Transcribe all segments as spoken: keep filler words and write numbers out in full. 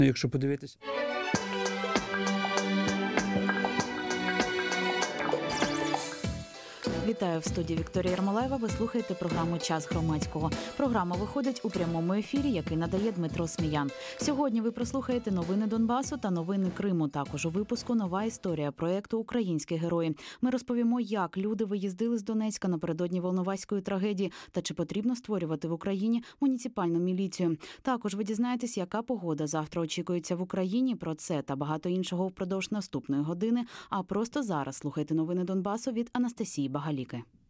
Якщо подивитись. Вітаю в студії Вікторія Ярмолаєва. Ви слухаєте програму «Час громадського». Програма виходить у прямому ефірі, який надає Дмитро Сміян. Сьогодні ви прослухаєте новини Донбасу та новини Криму. Також у випуску нова історія проєкту «Українські герої». Ми розповімо, як люди виїздили з Донецька напередодні Волноваської трагедії та чи потрібно створювати в Україні муніципальну міліцію. Також ви дізнаєтесь, яка погода завтра очікується в Україні. Про це та багато іншого впродовж наступної години. А просто зараз слухайте новини Донбасу від Анастасії Багаліки.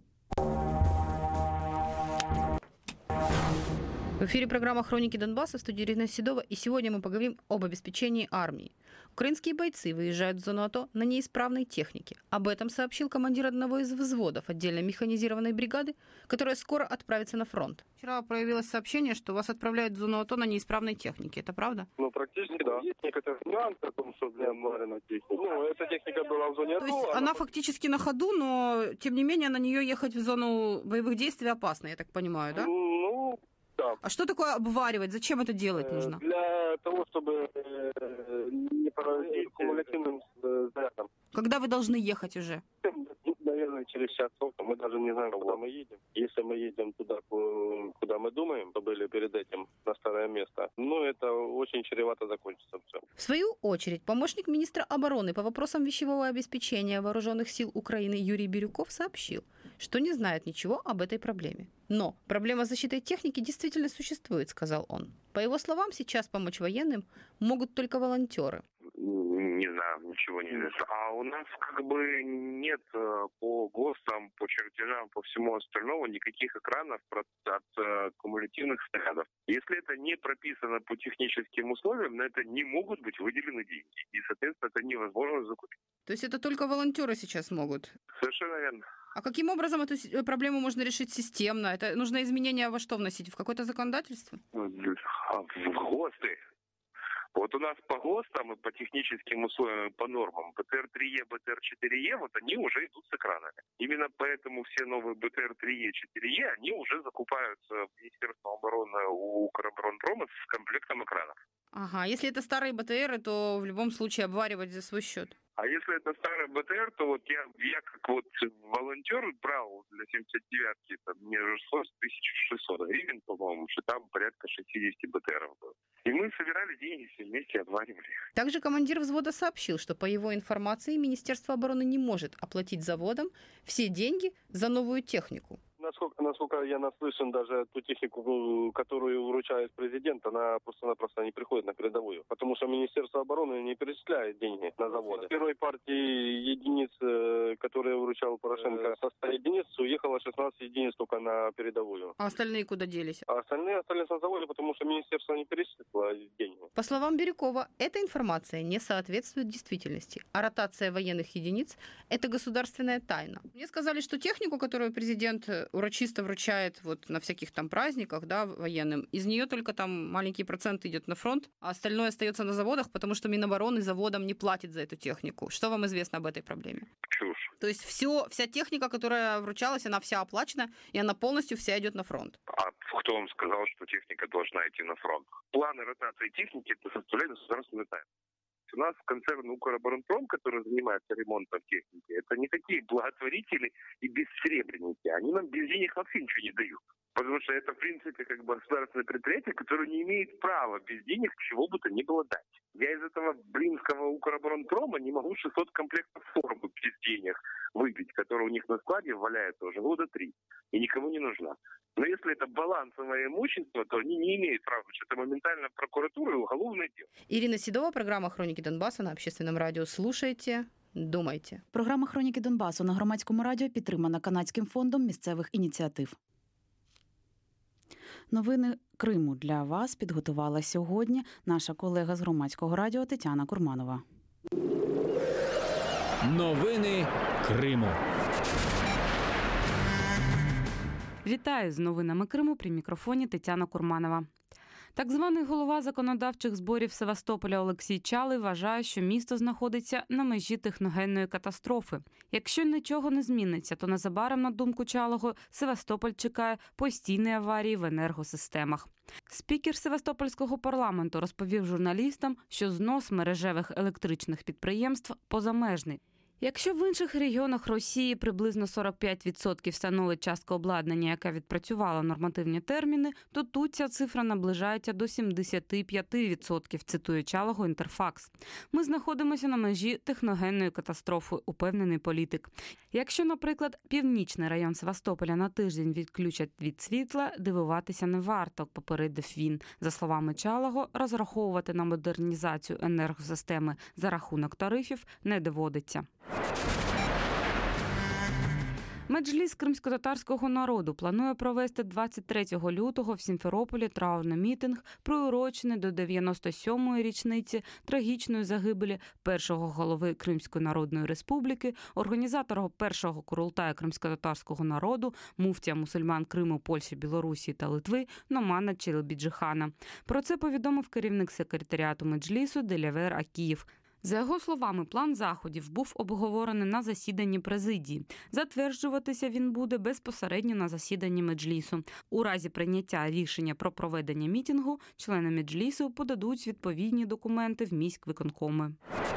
В эфире программа «Хроники Донбасса», в студии Ирина Седова, и сегодня мы поговорим об обеспечении армии. Украинские бойцы выезжают в зону АТО на неисправной технике. Об этом сообщил командир одного из взводов отдельной механизированной бригады, которая скоро отправится на фронт. Вчера проявилось сообщение, что вас отправляют в зону АТО на неисправной технике. Это правда? Ну, практически, да. Есть некоторые нюансы о том, что для аварийной техники. Ну, эта техника была в зоне АТО. То есть она, она фактически на ходу, но, тем не менее, на нее ехать в зону боевых действий опасно, я так понимаю, да? Ну, да. А что такое обваривать? Зачем это делать нужно? Для того, чтобы не поразить кумулятивным зарядом. Когда вы должны ехать уже? Наверное, через часов. Мы даже не знаем, куда мы едем. Если мы едем туда, куда мы думаем, то были перед этим на старое место, ну, это очень чревато закончится все. В свою очередь, помощник министра обороны по вопросам вещевого обеспечения вооруженных сил Украины Юрий Бирюков сообщил, что не знает ничего об этой проблеме. Но проблема защиты техники действительно существует, сказал он. По его словам, сейчас помочь военным могут только волонтеры. Не знаю, ничего не известно. А у нас как бы нет по ГОСТам, по чертежам, по всему остальному никаких экранов от кумулятивных снарядов. Если это не прописано по техническим условиям, на это не могут быть выделены деньги. И, соответственно, это невозможно закупить. То есть это только волонтеры сейчас могут? Совершенно верно. А каким образом эту проблему можно решить системно? Это нужно изменения во что вносить? В какое-то законодательство? В ГОСТы. Вот у нас по ГОСТам и по техническим условиям, по нормам, бэ тэ эр три е, бэ тэ эр четыре е, вот они уже идут с экранами. Именно поэтому все новые бэ тэ эр три е, четыре е, они уже закупаются в Министерстве обороны у Укроборонпрома с комплектом экранов. Ага, если это старые бэ тэ эры, то в любом случае обваривать за свой счет. А если это старый бэ тэ эр, то вот я, я как вот волонтер брал для семьдесят девятки, там, мне пришлось тысяча шестьсот гривен, по-моему, что там порядка шестьдесят бэ тэ эров было. И мы собирали деньги, все вместе отваривали. Также командир взвода сообщил, что по его информации Министерство обороны не может оплатить заводам все деньги за новую технику. Насколько, насколько я наслышан, даже ту технику, которую вручает президент, она просто-напросто не приходит на передовую. Потому что Министерство обороны не перечисляет деньги на заводы. В первой партии единиц, которые вручал Порошенко, со ста единиц уехало шестнадцать единиц только на передовую. А остальные куда делись? А остальные остались на заводе, потому что Министерство не перечислило деньги. По словам Бирюкова, эта информация не соответствует действительности. А ротация военных единиц – это государственная тайна. Мне сказали, что технику, которую президент урочисто вручает вот на всяких там праздниках, да, военным, из нее только там маленький процент идет на фронт, а остальное остается на заводах, потому что Минобороны заводам не платит за эту технику. Что вам известно об этой проблеме? Чушь. То есть все, вся техника, которая вручалась, она вся оплачена, и она полностью вся идет на фронт. А кто вам сказал, что техника должна идти на фронт? Планы ротации техники – это составляет государственную тайну. У нас концерн Укроборонпром, который занимается ремонтом техники, это не такие благотворители и бессеребренники. Они нам без денег вообще ничего не дают. Потому что это, в принципе, как бы государственное предприятие, которое не имеет права без денег чего бы то ни было дать. Я из этого блинского Укроборонпрома не могу шестьсот комплектов формы без денег выбить, которая у них на складе валяется уже года три и никому не нужна. Но если это балансовое имущество, то они не имеют права, потому что это моментально прокуратура и уголовное дело. Ирина Седова, программа «Хроники Донбасса» на общественном радио. Слушайте, думайте. Програма «Хроніки Донбасу» на громадському радіо підтримана Канадським фондом місцевих ініціатив. Новини Криму для вас підготувала сьогодні наша колега з громадського радіо Тетяна Курманова. Новини Криму. Вітаю з новинами Криму, при мікрофоні Тетяна Курманова. Так званий голова законодавчих зборів Севастополя Олексій Чалий вважає, що місто знаходиться на межі техногенної катастрофи. Якщо нічого не зміниться, то незабаром, на думку Чалого, Севастополь чекає постійної аварії в енергосистемах. Спікер Севастопольського парламенту розповів журналістам, що знос мережевих електричних підприємств позамежний. Якщо в інших регіонах Росії приблизно сорок п'ять відсотків становить частка обладнання, яка відпрацювала нормативні терміни, то тут ця цифра наближається до сімдесят п'ять відсотків, цитує Чалого Інтерфакс. Ми знаходимося на межі техногенної катастрофи, упевнений політик. Якщо, наприклад, північний район Севастополя на тиждень відключать від світла, дивуватися не варто, попередив він. За словами Чалого, розраховувати на модернізацію енергосистеми за рахунок тарифів не доводиться. Меджліс кримськотатарського народу планує провести двадцять третього лютого в Сімферополі траурний мітинг, приурочений до дев'яносто сьомої річниці трагічної загибелі першого голови Кримської Народної Республіки, організатора першого курултаю кримськотатарського народу, муфтія мусульман Криму, Польщі, Білорусі та Литви Номана Челебіджихана. Про це повідомив керівник секретаріату Меджлісу Делявер Акіїв. За його словами, план заходів був обговорений на засіданні президії. Затверджуватися він буде безпосередньо на засіданні Меджлісу. У разі прийняття рішення про проведення мітингу члени Меджлісу подадуть відповідні документи в міськвиконкоми.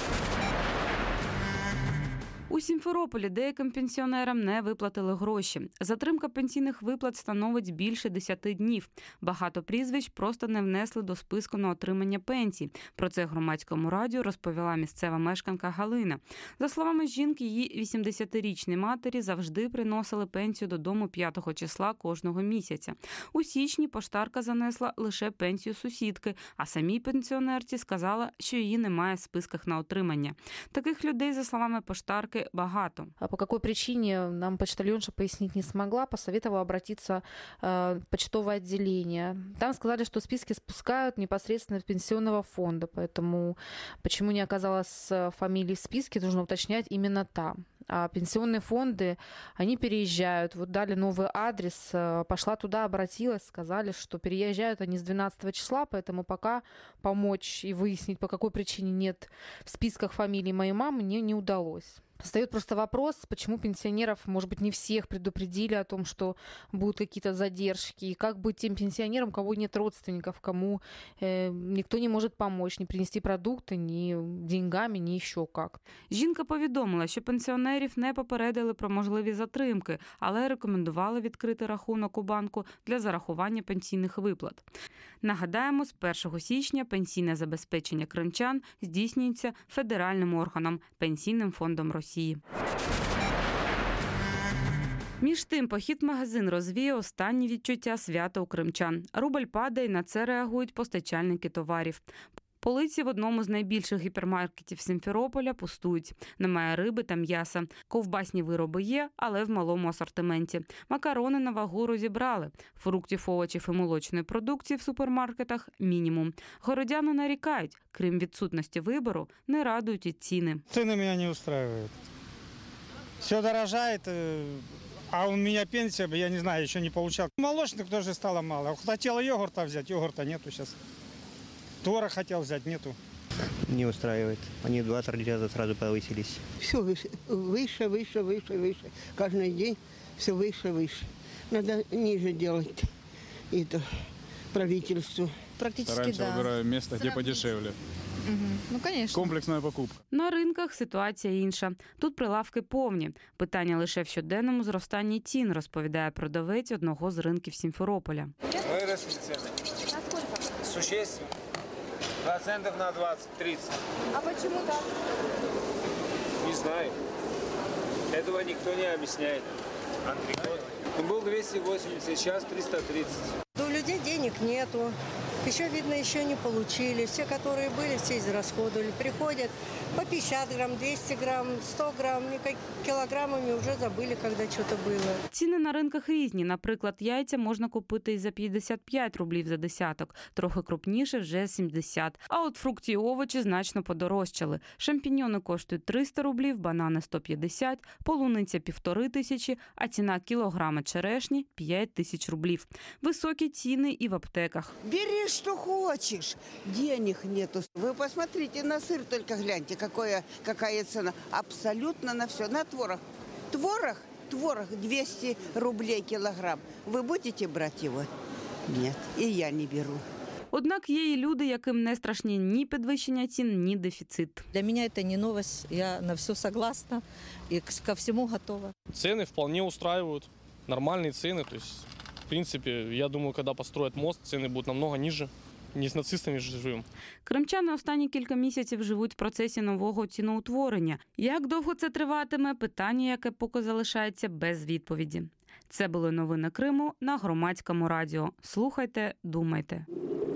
У Сімферополі деяким пенсіонерам не виплатили гроші. Затримка пенсійних виплат становить більше десяти днів. Багато прізвищ просто не внесли до списку на отримання пенсій. Про це Громадському радіо розповіла місцева мешканка Галина. За словами жінки, її вісімдесятирічній матері завжди приносили пенсію додому п'ятого числа кожного місяця. У січні поштарка занесла лише пенсію сусідки, а самій пенсіонерці сказала, що її немає в списках на отримання. Таких людей, за словами поштарки, багато. А по какой причине, нам почтальонша пояснить не смогла, посоветовала обратиться э, в почтовое отделение. Там сказали, что списки спускают непосредственно из пенсионного фонда, поэтому почему не оказалось фамилии в списке, нужно уточнять именно там. А пенсионные фонды, они переезжают. Вот дали новый адрес, пошла туда, обратилась, сказали, что переезжают они с двенадцатого числа, поэтому пока помочь и выяснить, по какой причине нет в списках фамилии моей мамы, мне не удалось. Встает просто вопрос, почему пенсионеров, может быть, не всех предупредили о том, что будут какие-то задержки, и как быть тем пенсионерам, у кого нет родственников, кому э, никто не может помочь, не принести продукты, ни деньгами, ни еще как. Жінка повідомила, що пенсіонерів не попередили про можливі затримки, але рекомендували відкрити рахунок у банку для зарахування пенсійних виплат. Нагадаємо, з першого січня пенсійне забезпечення кримчан здійснюється федеральним органом – Пенсійним фондом Росії. Між тим, похід в магазин розвіє останні відчуття свята у кримчан. Рубль падає, на це реагують постачальники товарів. Полиці в одному з найбільших гіпермаркетів Сімферополя пустують. Немає риби та м'яса. Ковбасні вироби є, але в малому асортименті. Макарони на вагу розібрали. Фруктів, овочів і молочної продукції в супермаркетах – мінімум. Городяни нарікають, крім відсутності вибору, не радують і ціни. Ціни мене не влаштовують. Все дорожає, а у меня пенсия, я не знаю, еще не получал. Молочных тоже стало мало. Хотела йогурта взять, йогурта нету сейчас. Творог хотел взять, нету. Не устраивает. Они в два-три раза сразу повысились. Все выше, выше, выше, выше, выше. Каждый день все выше, выше. Надо ниже делать это правительству. Практически, Стараемся, да. выбираем место, где подешевле. Угу. Ну, конечно. Комплексная покупка. На ринках ситуація інша. Тут прилавки повні. Питання лише в щоденному зростанні цін, розповідає продавець одного з ринків Сімферополя. Выросли цены. Насколько? Существенно. Процентов на двадцать-тридцать. А почему так? Не знаю. Этого никто не объясняет. Антрикот. Был двести восемьдесят, сейчас триста тридцать. У людей денег нету. Еще, видно, еще не получили. Все, которые были, все израсходовали. Приходят по пятьдесят грамм, двести грамм, сто грамм. Килограммами уже забыли, когда что-то было. Ціни на ринках різні. Наприклад, яйця можна купити і за п'ятдесят п'ять рублів за десяток. Трохи крупніше вже сімдесят. А от фрукти і овочі значно подорожчали. Шампіньйони коштують триста рублів, банани сто п'ятдесят, полуниця півтори тисячі, а ціна кілограма черешні – п'ять тисяч рублів. Високі ціни і в аптеках. Бери что хочешь. Денег нету. Вы посмотрите на сыр, только гляньте, какое, какая цена. Абсолютно на все. На творог. Творог, творог двести рублей килограмм. Вы будете брать его? Нет, и я не беру. Однак є і люди, яким не страшні ні підвищення цін, ні дефіцит. Для меня это не новость, я на все согласна и ко всему готова. Цены вполне устраивают, нормальные цены. То есть, в принципе, я думаю, когда построят мост, цены будут намного ниже. Не з нацистами ж живемо. Кримчани останні кілька місяців живуть в процесі нового ціноутворення. Як довго це триватиме – питання, яке поки залишається без відповіді. Це були новини Криму на Громадському радіо. Слухайте, думайте.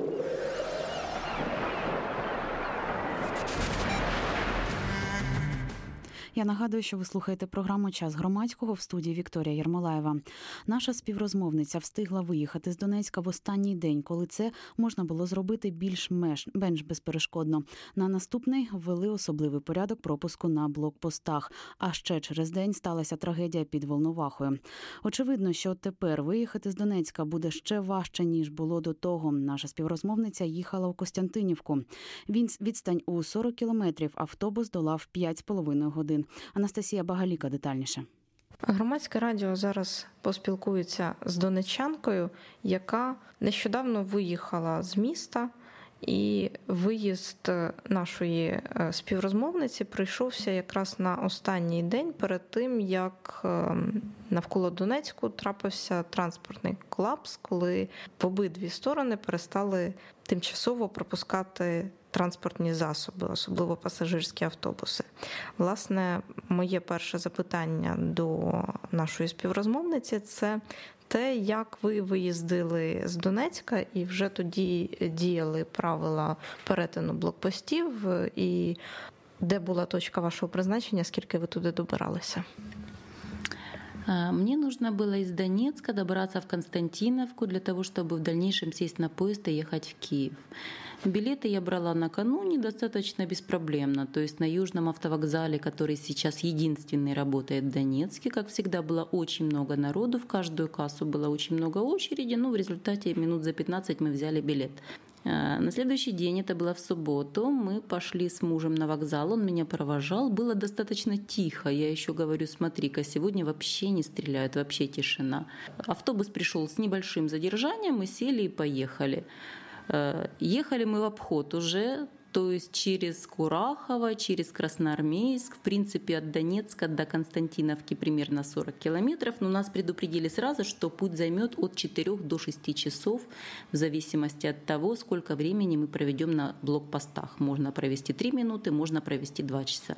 Я нагадую, що ви слухаєте програму «Час громадського» в студії Вікторія Єрмолаєва. Наша співрозмовниця встигла виїхати з Донецька в останній день, коли це можна було зробити більш-менш безперешкодно. На наступний ввели особливий порядок пропуску на блокпостах. А ще через день сталася трагедія під Волновахою. Очевидно, що тепер виїхати з Донецька буде ще важче, ніж було до того. Наша співрозмовниця їхала в Костянтинівку. Відстань у сорок кілометрів, автобус долав п'ять з половиною годин. Анастасія Багаліка детальніше. Громадське радіо зараз поспілкується з донеччанкою, яка нещодавно виїхала з міста, і виїзд нашої співрозмовниці прийшовся якраз на останній день перед тим, як навколо Донецьку трапився транспортний колапс, коли в обидві сторони перестали тимчасово пропускати транспортні засоби, особливо пасажирські автобуси. Власне, моє перше запитання до нашої співрозмовниці – це те, як ви виїздили з Донецька і вже тоді діяли правила перетину блокпостів, і де була точка вашого призначення, скільки ви туди добиралися? Мне нужно было из Донецка добраться в Константиновку для того, чтобы в дальнейшем сесть на поезд и ехать в Киев. Билеты я брала накануне достаточно беспроблемно. То есть на Южном автовокзале, который сейчас единственный работает в Донецке, как всегда, было очень много народу. В каждую кассу было очень много очереди, но в результате минут за пятнадцать мы взяли билет. На следующий день, это было в субботу, мы пошли с мужем на вокзал, он меня провожал, было достаточно тихо. Я еще говорю, смотри-ка, сегодня вообще не стреляют, вообще тишина. Автобус пришел с небольшим задержанием, мы сели и поехали. Ехали мы в обход уже, то есть через Курахово, через Красноармейск, в принципе, от Донецка до Константиновки примерно сорок километров, но нас предупредили сразу, что путь займет от четырёх до шести часов, в зависимости от того, сколько времени мы проведем на блокпостах. Можно провести три минуты, можно провести два часа.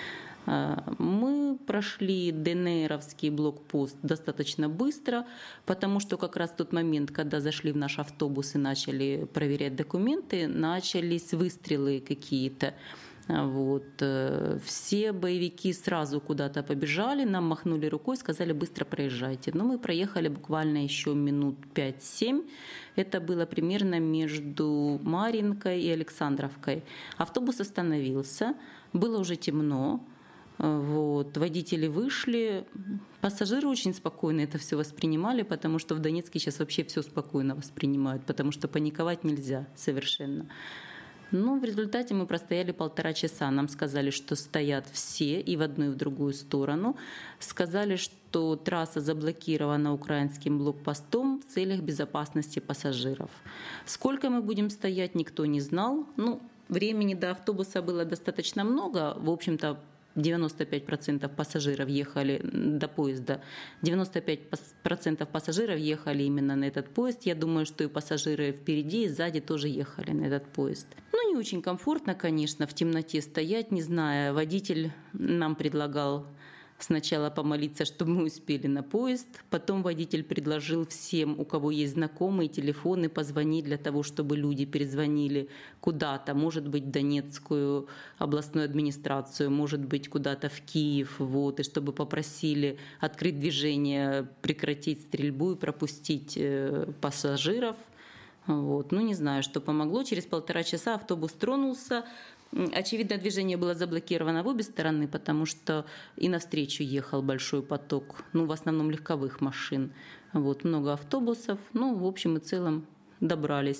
Мы прошли ДНРовский блокпост достаточно быстро, потому что как раз в тот момент, когда зашли в наш автобус и начали проверять документы, начались выстрелы какие-то. Вот. Все боевики сразу куда-то побежали, нам махнули рукой, сказали быстро проезжайте. Но мы проехали буквально еще минут пять-семь. Это было примерно между Марьинкой и Александровкой. Автобус остановился, было уже темно. Вот. Водители вышли, пассажиры очень спокойно это все воспринимали, потому что в Донецке сейчас вообще все спокойно воспринимают, потому что паниковать нельзя совершенно. Но в результате мы простояли полтора часа. Нам сказали, что стоят все и в одну, и в другую сторону. Сказали, что трасса заблокирована украинским блокпостом в целях безопасности пассажиров. Сколько мы будем стоять, никто не знал. Ну, времени до автобуса было достаточно много. В общем-то, девяносто пять процентов пассажиров ехали до поезда. девяносто пять процентов пассажиров ехали именно на этот поезд. Я думаю, что и пассажиры впереди и сзади тоже ехали на этот поезд. Ну, не очень комфортно, конечно, в темноте стоять, не знаю. Водитель нам предлагал сначала помолиться, чтобы мы успели на поезд. Потом водитель предложил всем, у кого есть знакомые, телефоны, позвонить для того, чтобы люди перезвонили куда-то. Может быть, в Донецкую областную администрацию, может быть, куда-то в Киев. Вот, и чтобы попросили открыть движение, прекратить стрельбу и пропустить пассажиров. Вот. Ну, не знаю, что помогло. Через полтора часа автобус тронулся. Очевидно, движение было заблокировано в обе стороны, потому что и навстречу ехал большой поток, ну, в основном легковых машин. Вот, много автобусов. Ну, в общем и целом добрались.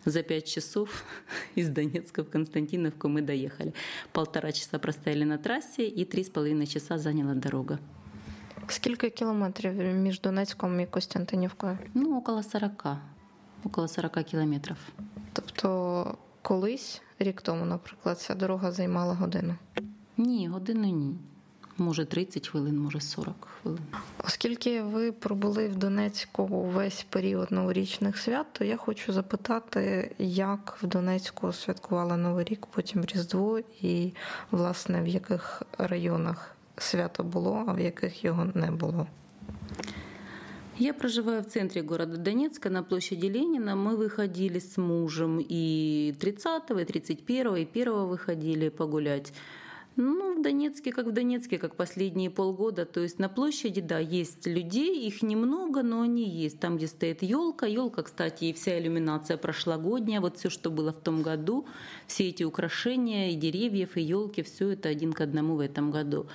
За пять часов из Донецка в Константиновку мы доехали. Полтора часа простояли на трассе и три с половиной часа заняла дорога. Скільки кілометрів між Донецьком і Костянтинівкою? Ну, около сорока. Около сорока кілометрів. Тобто колись, рік тому, наприклад, ця дорога займала годину? Ні, годину ні. Може тридцять хвилин, може сорок хвилин. Оскільки ви пробули в Донецьку весь період новорічних свят, то я хочу запитати, як в Донецьку святкували Новий рік, потім Різдво, і, власне, в яких районах свято було, а в яких його не було? Я проживаю в центре города Донецка, на площади Ленина. Мы выходили с мужем и тридцатого, и тридцать первого, и первого выходили погулять. Ну, в Донецке, как в Донецке, как последние полгода. То есть на площади, да, есть людей, их немного, но они есть. Там, где стоит елка. Елка, кстати, и вся иллюминация прошлогодняя. Вот все, что было в том году, все эти украшения, и деревьев, и елки, все это один к одному в этом году.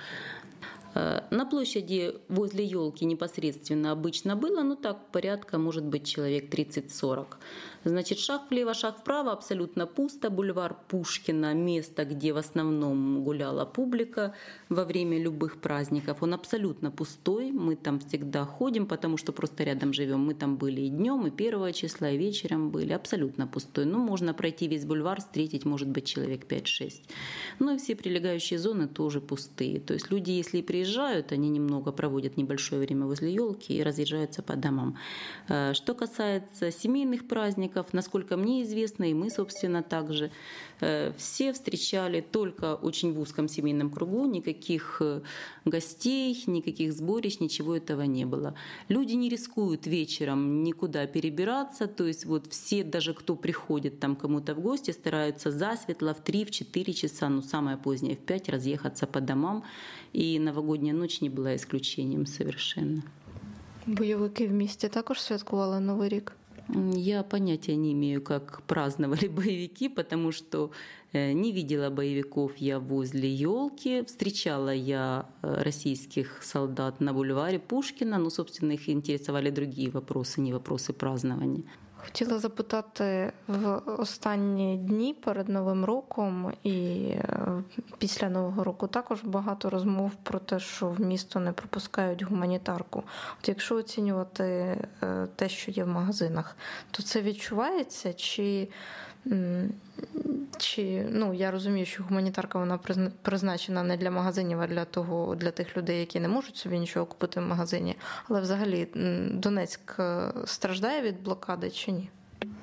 На площади возле елки непосредственно обычно было, ну так, порядка, может быть, человек тридцать-сорок. Значит, шаг влево, шаг вправо, абсолютно пусто. Бульвар Пушкина, место, где в основном гуляла публика во время любых праздников, он абсолютно пустой. Мы там всегда ходим, потому что просто рядом живем. Мы там были и днем, и первого числа, и вечером были. Абсолютно пустой. Ну, можно пройти весь бульвар, встретить, может быть, человек пять-шесть. Ну и все прилегающие зоны тоже пустые. То есть люди, если и приезжают, они немного проводят небольшое время возле елки и разъезжаются по домам. Что касается семейных праздников, насколько мне известно, и мы, собственно, также, все встречали только очень в узком семейном кругу, никаких гостей, никаких сборищ, ничего этого не было. Люди не рискуют вечером никуда перебираться, то есть вот все, даже кто приходит там кому-то в гости, стараются засветло в три-четыре часа, ну самое позднее в пять, разъехаться по домам, и новогодняя ночь не была исключением совершенно. Бойовики в місті також святкували Новий рік? Я понятия не имею, как праздновали боевики, потому что не видела боевиков я возле елки. Встречала я российских солдат на бульваре Пушкина, но, собственно, их интересовали другие вопросы, не вопросы празднования. Хотіла запитати, в останні дні перед Новим роком і після Нового року також багато розмов про те, що в місто не пропускають гуманітарку. От якщо оцінювати те, що є в магазинах, то це відчувається? Чи, чи ну, я розумію, що гуманітарка вона призначена не для магазинів, а для того, для тих людей, які не можуть собі нічого купити в магазині. Але взагалі Донецьк страждає від блокади чи ні?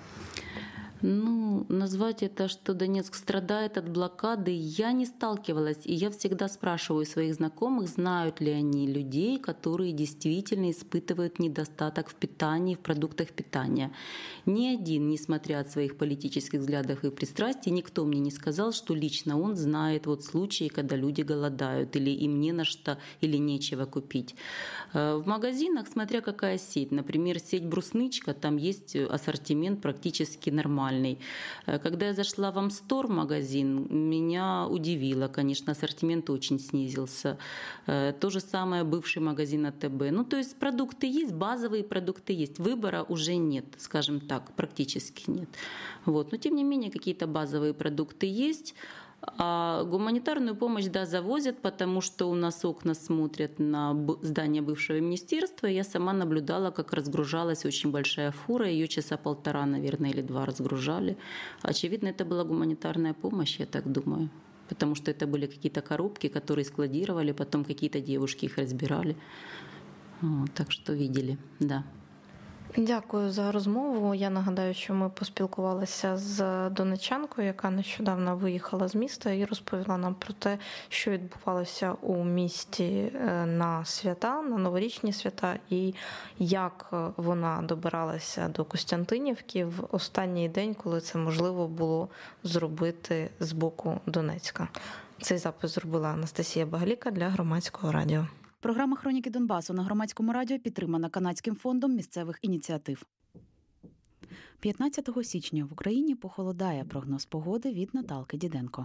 Ну, назвать это, что Донецк страдает от блокады, я не сталкивалась. И я всегда спрашиваю своих знакомых, знают ли они людей, которые действительно испытывают недостаток в питании, в продуктах питания. Ни один, несмотря от своих политических взглядов и пристрастий, никто мне не сказал, что лично он знает вот случаи, когда люди голодают, или им не на что, или нечего купить. В магазинах, смотря какая сеть, например, сеть «Брусничка», там есть ассортимент практически нормальный. Когда я зашла в Амстор магазин, меня удивило, конечно, ассортимент очень снизился. То же самое бывший магазин АТБ. Ну, то есть продукты есть, базовые продукты есть, выбора уже нет, скажем так, практически нет. Вот. Но тем не менее какие-то базовые продукты есть. А гуманитарную помощь, да, завозят, потому что у нас окна смотрят на здание бывшего министерства. Я сама наблюдала, как разгружалась очень большая фура. Ее часа полтора, наверное, или два разгружали. Очевидно, это была гуманитарная помощь, я так думаю. Потому что это были какие-то коробки, которые складировали, потом какие-то девушки их разбирали. Вот, так что видели, да. Дякую за розмову. Я нагадаю, що ми поспілкувалися з донеччанкою, яка нещодавно виїхала з міста і розповіла нам про те, що відбувалося у місті на свята, на новорічні свята, і як вона добиралася до Костянтинівки в останній день, коли це можливо було зробити з боку Донецька. Цей запис зробила Анастасія Багаліка для Громадського радіо. Програма «Хроніки Донбасу» на Громадському радіо підтримана Канадським фондом місцевих ініціатив. п'ятнадцятого січня в Україні похолодає. Прогноз погоди від Наталки Діденко.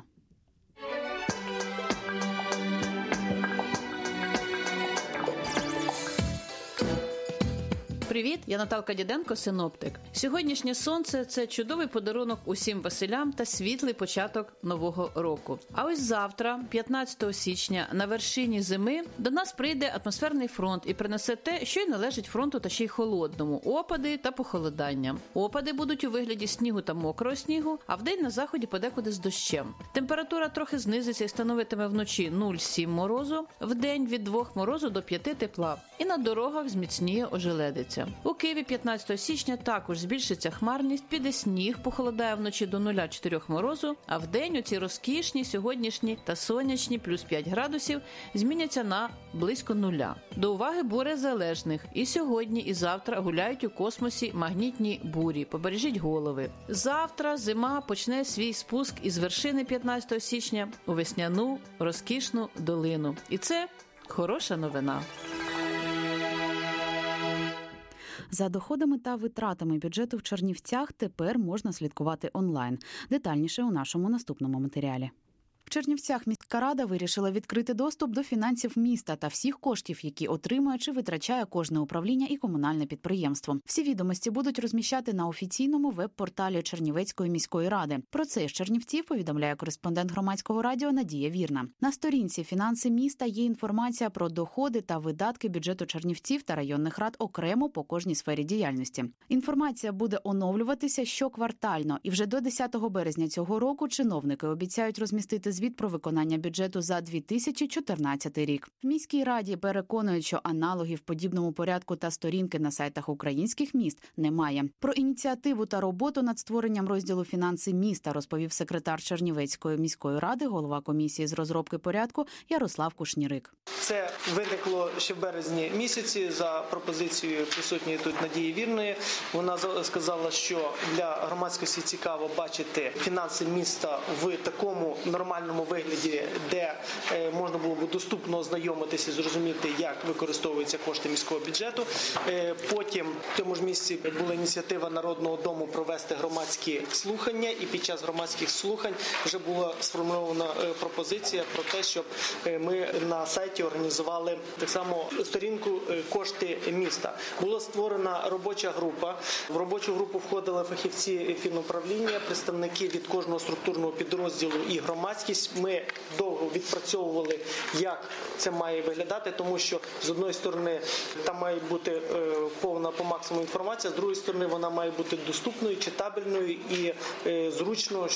Привіт, я Наталка Діденко, синоптик. Сьогоднішнє сонце – це чудовий подарунок усім веселям та світлий початок нового року. А ось завтра, п'ятнадцятого січня, на вершині зими до нас прийде атмосферний фронт і принесе те, що й належить фронту та ще й холодному – опади та похолодання. Опади будуть у вигляді снігу та мокрого снігу, а вдень на заході подекуди з дощем. Температура трохи знизиться і становитиме вночі нуль-сім морозу, вдень від двох морозу до п'яти тепла. І на дорогах зміцніє ожеледиця. У Києві п'ятнадцятого січня також збільшиться хмарність, піде сніг, похолодає вночі до нуля-чотири морозу, а вдень оці розкішні, сьогоднішні та сонячні плюс п'ять градусів зміняться на близько нуля. До уваги буря залежних. І сьогодні, і завтра гуляють у космосі магнітні бурі. Побережіть голови. Завтра зима почне свій спуск із вершини п'ятнадцятого січня у весняну, розкішну долину. І це хороша новина. За доходами та витратами бюджету в Чернівцях тепер можна слідкувати онлайн. Детальніше у нашому наступному матеріалі. В Чернівцях міська рада вирішила відкрити доступ до фінансів міста та всіх коштів, які отримує чи витрачає кожне управління і комунальне підприємство. Всі відомості будуть розміщати на офіційному веб-порталі Чернівецької міської ради. Про це з Чернівців повідомляє кореспондент Громадського радіо Надія Вірна. На сторінці «Фінанси міста» є інформація про доходи та видатки бюджету Чернівців та районних рад окремо по кожній сфері діяльності. Інформація буде оновлюватися щоквартально, і вже до десятого березня цього року чиновники обіцяють розмістити звіт про виконання бюджету за дві тисячі чотирнадцятий рік. В міській раді переконують, що аналогів подібному порядку та сторінки на сайтах українських міст немає. Про ініціативу та роботу над створенням розділу «Фінанси міста» розповів секретар Чернівецької міської ради, голова комісії з розробки порядку Ярослав Кушнірик. Це виникло ще в березні місяці за пропозицією присутньої тут Надії Вірної. Вона сказала, що для громадськості цікаво бачити фінанси міста в такому нормальному вигляді, де можна було б доступно ознайомитися і зрозуміти, як використовуються кошти міського бюджету. Потім в цьому ж місці була ініціатива Народного дому провести громадські слухання, і під час громадських слухань вже була сформульована пропозиція про те, щоб ми на сайті організували так само сторінку «Кошти міста». Була створена робоча група. В робочу групу входили фахівці фінуправління, представники від кожного структурного підрозділу і громадськість. Ми довго відпрацьовували, як це має виглядати, тому що з одної сторони там має бути повна по максимуму інформація, з другої сторони вона має бути доступною, читабельною і зручною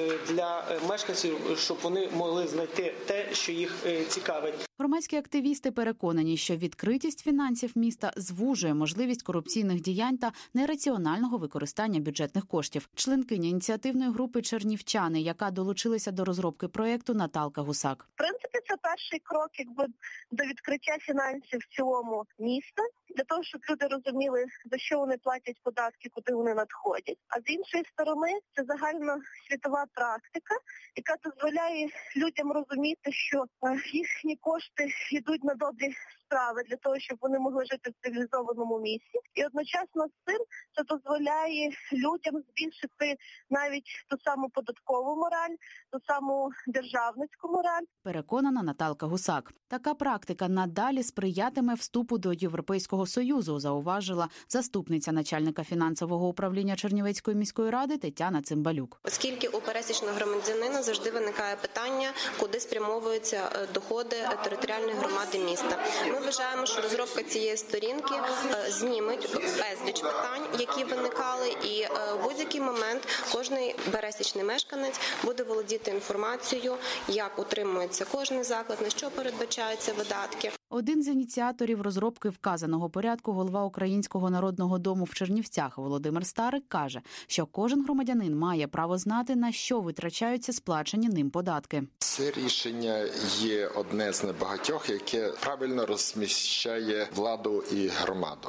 для мешканців, щоб вони могли знайти те, що їх цікавить. Громадські активісти переконані, що відкритість фінансів міста звужує можливість корупційних діянь та нераціонального використання бюджетних коштів. Членкиня ініціативної групи «Чернівчани», яка долучилася до розробки проєкту, Наталка Гусак. В принципі, це перший крок якби до відкриття фінансів в цілому міста, для того, щоб люди розуміли, за що вони платять податки, куди вони надходять. А з іншої сторони, це загальна світова практика, яка дозволяє людям розуміти, що їхні кошти йдуть на добрі справи для того, щоб вони могли жити в цивілізованому місці. І одночасно з цим це дозволяє людям збільшити навіть ту саму податкову мораль, ту саму державницьку мораль. Переконана Наталка Гусак. Така практика надалі сприятиме вступу до Європейського Союзу, зауважила заступниця начальника фінансового управління Чернівецької міської ради Тетяна Цимбалюк. Оскільки у пересічного громадянина завжди виникає питання, куди спрямовуються доходи територіальної громади міста. Ми вважаємо, що розробка цієї сторінки зніметь безліч питань, які виникали, і в будь-який момент кожний пересічний мешканець буде володіти інформацією, як утримується кожний заклад, на що передбачаються видатки. Один з ініціаторів розробки вказаного порядку, голова Українського народного дому в Чернівцях Володимир Старик, каже, що кожен громадянин має право знати, на що витрачаються сплачені ним податки. Це рішення є одне з небагатьох, яке правильно розміщає владу і громаду.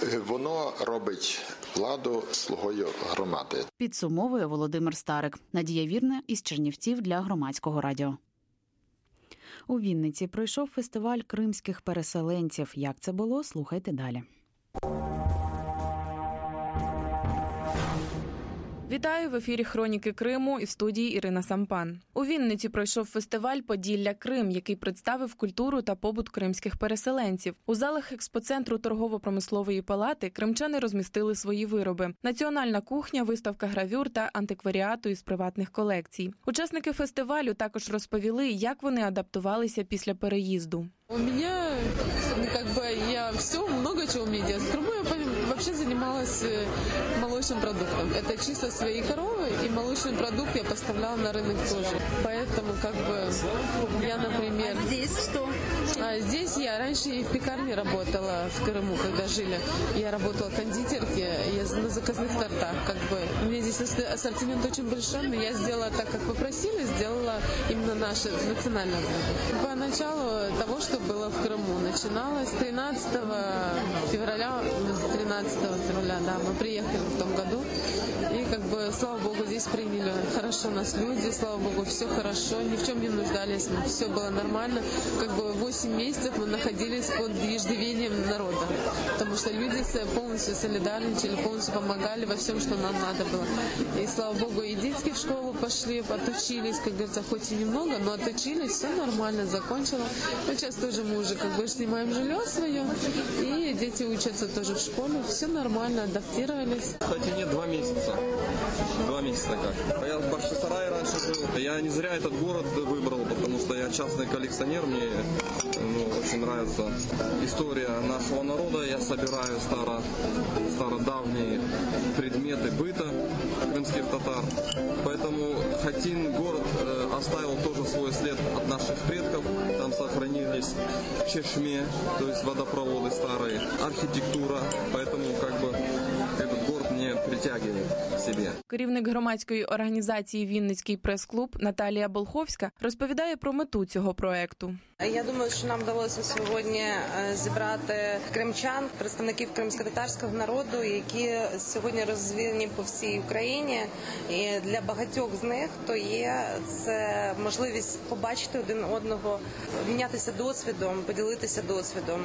Воно робить владу слугою громади. Підсумовує Володимир Старик. Надія Вірна із Чернівців для Громадського радіо. У Вінниці пройшов фестиваль кримських переселенців. Як це було, слухайте далі. Вітаю в ефірі «Хроніки Криму» і в студії Ірина Сампан. У Вінниці пройшов фестиваль «Поділля Крим», який представив культуру та побут кримських переселенців. У залах експоцентру торгово-промислової палати кримчани розмістили свої вироби. Національна кухня, виставка гравюр та антикваріату із приватних колекцій. Учасники фестивалю також розповіли, як вони адаптувалися після переїзду. У меня, ну, как бы, я все, много чего умею делать. В Крыму я вообще занималась молочным продуктом. Это чисто свои коровы, и молочный продукт я поставляла на рынок тоже. Поэтому, как бы, я, например... А здесь что? А здесь я раньше и в пекарне работала в Крыму, когда жили. Я работала кондитерки, я на заказных тортах, как бы. У меня здесь ассортимент очень большой, но я сделала так, как попросили, сделала именно наше национальное блюдо. Поначалу того, что было в Крыму, начиналось тринадцатого февраля, тринадцатого февраля, да, мы приехали в том году, и, как бы, слава богу, здесь приняли хорошо нас люди, слава богу, все хорошо, ни в чем не нуждались, все было нормально, как бы восемь месяцев мы находились под иждивением народа, потому что люди полностью солидарничали, полностью помогали во всем, что нам надо было. И, слава богу, и дети в школу пошли, отучились, как говорится, хоть и немного, но отучились, все нормально, закончила. Но сейчас тоже мы уже, как бы, снимаем жилье свое, и дети учатся тоже в школе, все нормально, адаптировались. Кстати, нет, два месяца. Два месяца как. Я в Бахчисарае раньше жил. Я не зря этот город выбрал, потому что я частный коллекционер, мне, ну, очень нравится история нашего народа. Я собираю старо, стародавние предметы быта крымских татар. Поэтому Хатин город э, оставил тоже свой след от наших предков. Там сохранились чешме, то есть водопроводы старые, архитектура. Поэтому, как бы, этот город мне притягивает к себе. Керівник громадської організації «Вінницький прес-клуб» Наталія Болховська розповідає про мету цього проекту. Я думаю, що нам вдалося сьогодні зібрати кримчан, представників кримсько-татарського народу, які сьогодні розвіяні по всій Україні. І для багатьох з них то є це можливість побачити один одного, мінятися досвідом, поділитися досвідом,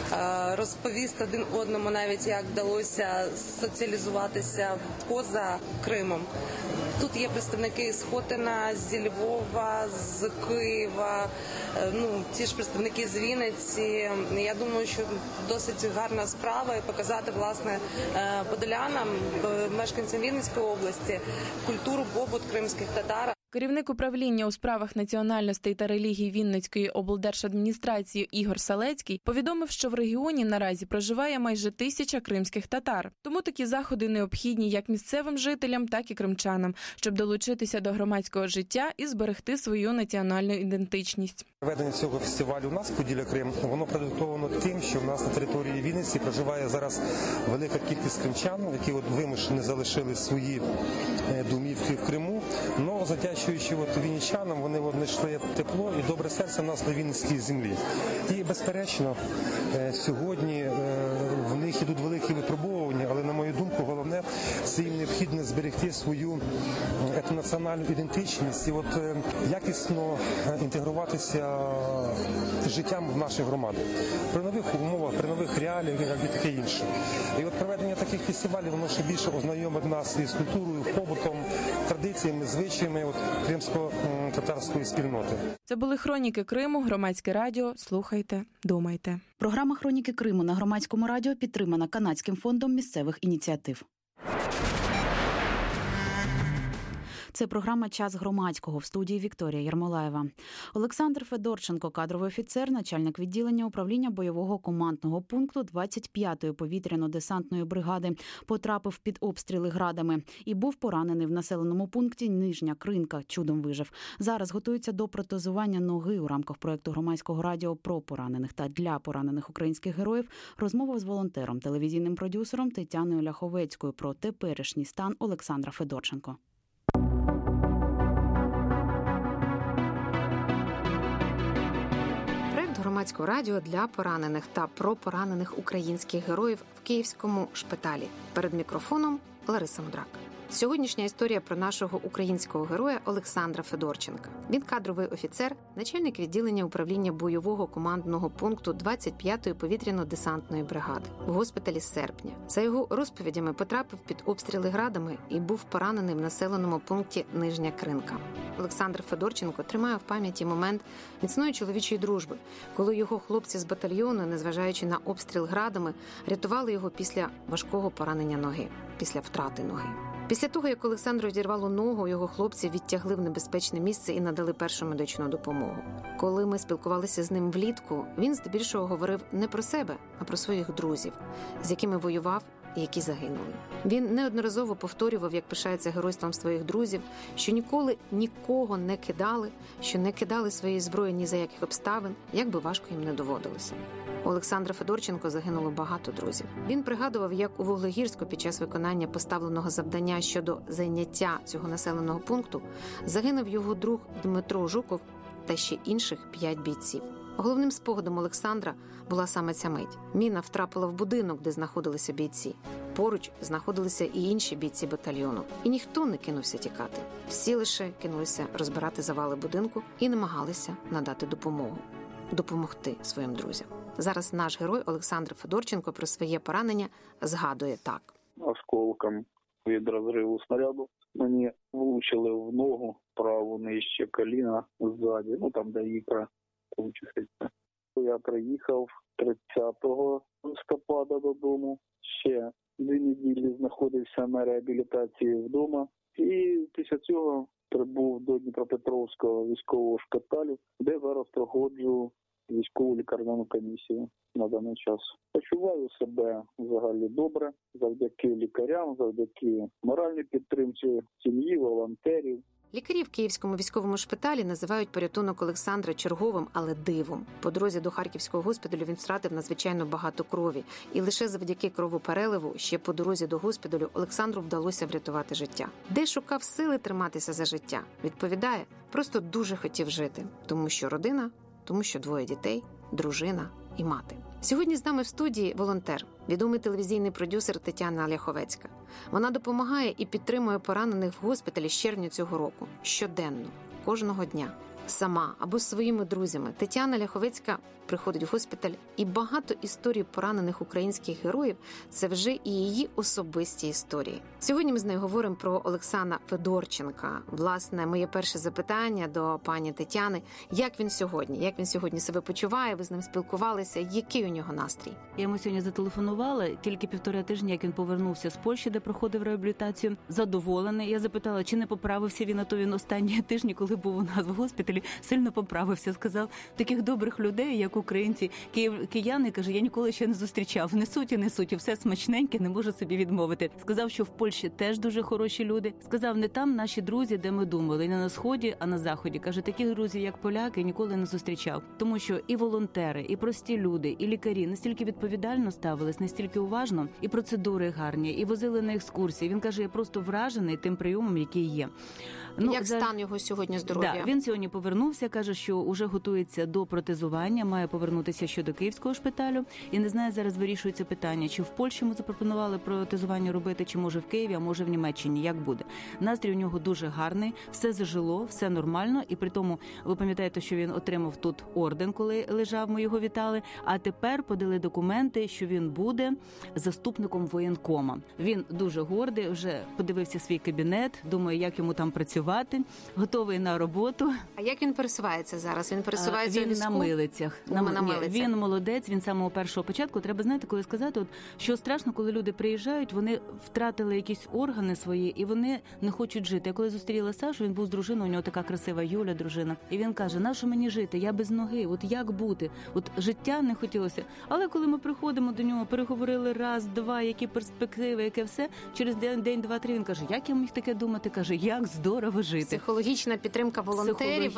розповісти один одному навіть, як вдалося соціалізуватися поза Кримом. Тут є представники з Хотина, зі Львова, з Києва, ну, ті ж представники з Вінниці. Я думаю, що досить гарна справа і показати, власне, подолянам, мешканцям Вінницької області, культуру, побут кримських татар. Керівник управління у справах національностей та релігій Вінницької облдержадміністрації Ігор Салецький повідомив, що в регіоні наразі проживає майже тисяча кримських татар. Тому такі заходи необхідні як місцевим жителям, так і кримчанам, щоб долучитися до громадського життя і зберегти свою національну ідентичність. Проведення цього фестивалю у нас «Поділля Крим», воно продиктовано тим, що в нас на території Вінниці проживає зараз велика кількість кримчан, які от вимушені залишили свої домівки в Криму, але завдячуючи от вінничанам, вони от знайшли тепло і добре серце в нас на Вінницькій землі. І, безперечно, сьогодні в них ідуть великі випробовування, але, на мою думку, головне – це їм необхідно зберегти свою етнонаціональну ідентичність і от якісно інтегруватися життям в нашій громаді. При нових умовах, при нових реаліях і таке інше. І от проведення таких фестивалів, воно ще більше ознайомить нас із культурою, побутом, традиціями, звичаями от кримсько-татарської спільноти. Це були «Хроніки Криму», Громадське радіо. Слухайте, думайте. Програма «Хроніки Криму» на Громадському радіо підтримана Канадським фондом місцевих ініціатив. Це програма «Час громадського», в студії Вікторія Єрмолаєва. Олександр Федорченко, кадровий офіцер, начальник відділення управління бойового командного пункту двадцять п'ятої повітряно-десантної бригади, потрапив під обстріли градами і був поранений в населеному пункті Нижня Кринка. Чудом вижив. Зараз готується до протезування ноги у рамках проєкту Громадського радіо про поранених та для поранених українських героїв. Розмова з волонтером, телевізійним продюсером Тетяною Ляховецькою про теперішній стан Олександра Федорченко. Громадського радіо для поранених та про поранених українських героїв в Київському шпиталі. Перед мікрофоном Лариса Мудрак. Сьогоднішня історія про нашого українського героя Олександра Федорченка. Він кадровий офіцер, начальник відділення управління бойового командного пункту двадцять п'ятої повітряно-десантної бригади. В госпіталі з серпня. За його розповідями, потрапив під обстріли градами і був поранений в населеному пункті Нижня Кринка. Олександр Федорченко тримає в пам'яті момент міцної чоловічої дружби, коли його хлопці з батальйону, незважаючи на обстріл градами, рятували його після важкого поранення ноги, після втрати ноги. Після того, як Олександру відірвало ногу, його хлопці відтягли в небезпечне місце і надали першу медичну допомогу. Коли ми спілкувалися з ним влітку, він здебільшого говорив не про себе, а про своїх друзів, з якими воював і які загинули. Він неодноразово повторював, як пишається геройством своїх друзів, що ніколи нікого не кидали, що не кидали своєї зброї ні за яких обставин, як би важко їм не доводилося. У Олександра Федорченко загинуло багато друзів. Він пригадував, як у Вуглегірську під час виконання поставленого завдання щодо зайняття цього населеного пункту загинув його друг Дмитро Жуков та ще інших п'ять бійців. Головним спогадом Олександра була саме ця мить. Міна втрапила в будинок, де знаходилися бійці. Поруч знаходилися і інші бійці батальйону. І ніхто не кинувся тікати. Всі лише кинулися розбирати завали будинку і намагалися надати допомогу. Допомогти своїм друзям. Зараз наш герой Олександр Федорченко про своє поранення згадує так. Осколком від розриву снаряду мені влучили в ногу праву нижче коліна ззаді, ну там де ікра получиться. Я приїхав тридцятого листопада додому, ще дві неділі знаходився на реабілітації вдома і після цього прибув до Дніпропетровського військового шпиталю, де зараз проходжу військову лікарняну комісію на даний час. Почуваю себе взагалі добре, завдяки лікарям, завдяки моральній підтримці сім'ї, волонтерів. Лікарі в Київському військовому шпиталі називають порятунок Олександра черговим, але дивом. По дорозі до Харківського госпіталю він втратив надзвичайно багато крові. І лише завдяки кровопереливу, ще по дорозі до госпіталю, Олександру вдалося врятувати життя. Де шукав сили триматися за життя? Відповідає, просто дуже хотів жити. Тому що родина, тому що двоє дітей, дружина і мати. Сьогодні з нами в студії волонтер, відомий телевізійний продюсер Тетяна Ляховецька. Вона допомагає і підтримує поранених в госпіталі з червня цього року. Щоденно, кожного дня. Сама або з своїми друзями Тетяна Ляховецька приходить в госпіталь, і багато історій поранених українських героїв – це вже і її особисті історії. Сьогодні ми з нею говоримо про Олександра Федорченка. Власне, моє перше запитання до пані Тетяни – як він сьогодні? Як він сьогодні себе почуває? Ви з ним спілкувалися? Який у нього настрій? Я йому сьогодні зателефонувала, тільки півтора тижні, як він повернувся з Польщі, де проходив реабілітацію. Задоволений. Я запитала, чи не поправився він, а то він останні тижні, коли був у нас в госпіталі, сильно поправився. Сказав, таких добрих людей, як українці, київ, кияни, каже, я ніколи ще не зустрічав. Несуть і несуть, і все смачненьке, не можу собі відмовити. Сказав, що в Польщі теж дуже хороші люди. Сказав, не там наші друзі, де ми думали, не на Сході, а на Заході. Каже, таких друзів, як поляки, ніколи не зустрічав. Тому що і волонтери, і прості люди, і лікарі настільки відповідально ставились, настільки уважно, і процедури гарні, і возили на екскурсії. Він каже, я просто вражений тим прийомом, який є. Ну, як стан його сьогодні здоров'я? Да, він сьогодні повернувся, каже, що вже готується до протезування, має повернутися ще до Київського шпиталю. І не знаю, зараз вирішується питання, чи в Польщі йому запропонували протезування робити, чи може в Києві, а може в Німеччині, як буде. Настрій у нього дуже гарний, все зажило, все нормально. І при тому, ви пам'ятаєте, що він отримав тут орден, коли лежав, ми його вітали. А тепер подали документи, що він буде заступником воєнкома. Він дуже гордий, вже подивився свій кабінет, думає, як йому там працювати. Готовий на роботу. А як він пересувається зараз? Він пересувається він в візку? на милицях. На, на милицях. Він молодець, він з самого першого початку. Треба знати, коли сказати, от, що страшно, коли люди приїжджають, вони втратили якісь органи свої, і вони не хочуть жити. Я коли зустріла Сашу, він був з дружиною, у нього така красива Юля, дружина. І він каже, нащо мені жити? Я без ноги. От як бути? От життя не хотілося. Але коли ми приходимо до нього, переговорили раз, два, які перспективи, яке все, через день, день, два, три, він каже, як я міг таке думати? Каже, як здорово жити. Психологічна підтримка волонтерів, Психологічна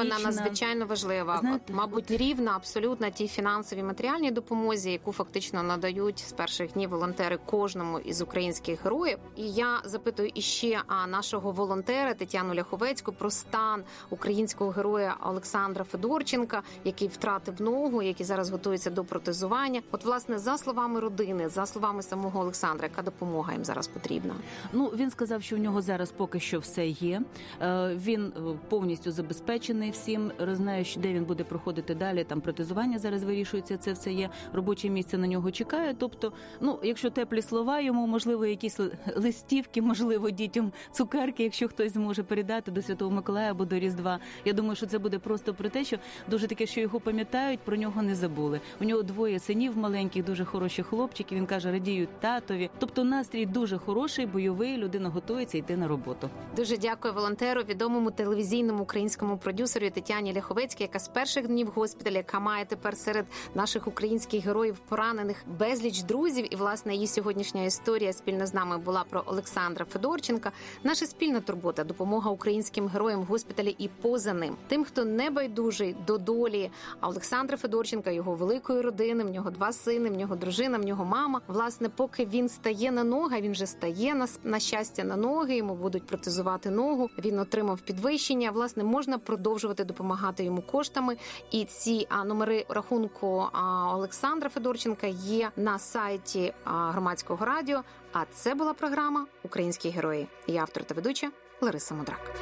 вона надзвичайно важлива. Знаєте, От, мабуть, рівна абсолютно тій фінансовій матеріальній допомозі, яку фактично надають з перших днів волонтери кожному із українських героїв. І я запитую іще а нашого волонтера Тетяну Ляховецьку про стан українського героя Олександра Федорченка, який втратив ногу, який зараз готується до протезування. От, власне, за словами родини, за словами самого Олександра, яка допомога їм зараз потрібна? Ну, він сказав, що у нього зараз поки що все є. Він повністю забезпечений всім, знає, де він буде проходити далі, там протезування зараз вирішується, це все є, робоче місце на нього чекає. Тобто, ну, якщо теплі слова йому, можливо, якісь листівки, можливо, дітям цукерки, якщо хтось зможе передати до Святого Миколая або до Різдва. Я думаю, що це буде просто про те, що дуже таке, що його пам'ятають, про нього не забули. У нього двоє синів маленьких, дуже хороші хлопчики, він каже, радіють татові. Тобто настрій дуже хороший, бойовий, людина готується йти на роботу. Дуже дякую волонтеру, відомому телевізійному українському продюсеру Тетяні Ляховецькій, яка з перших днів госпіталю, яка має тепер серед наших українських героїв поранених безліч друзів. І, власне, її сьогоднішня історія спільно з нами була про Олександра Федорченка. Наша спільна турбота – допомога українським героям в госпіталі і поза ним. Тим, хто не байдужий до долі Олександра Федорченка, його великої родини, в нього два сини, в нього дружина, в нього мама. Власне, поки він стає на ноги, він вже стає, на, на щастя, на ноги, йому будуть протезувати ногу, він отримав підвищення. Власне, можна продовжувати допомагати йому коштами. І ці а, номери рахунку а, Олександра Федорченка є на сайті а, Громадського радіо. А це була програма «Українські герої». Я автор та ведуча Лариса Мудрак.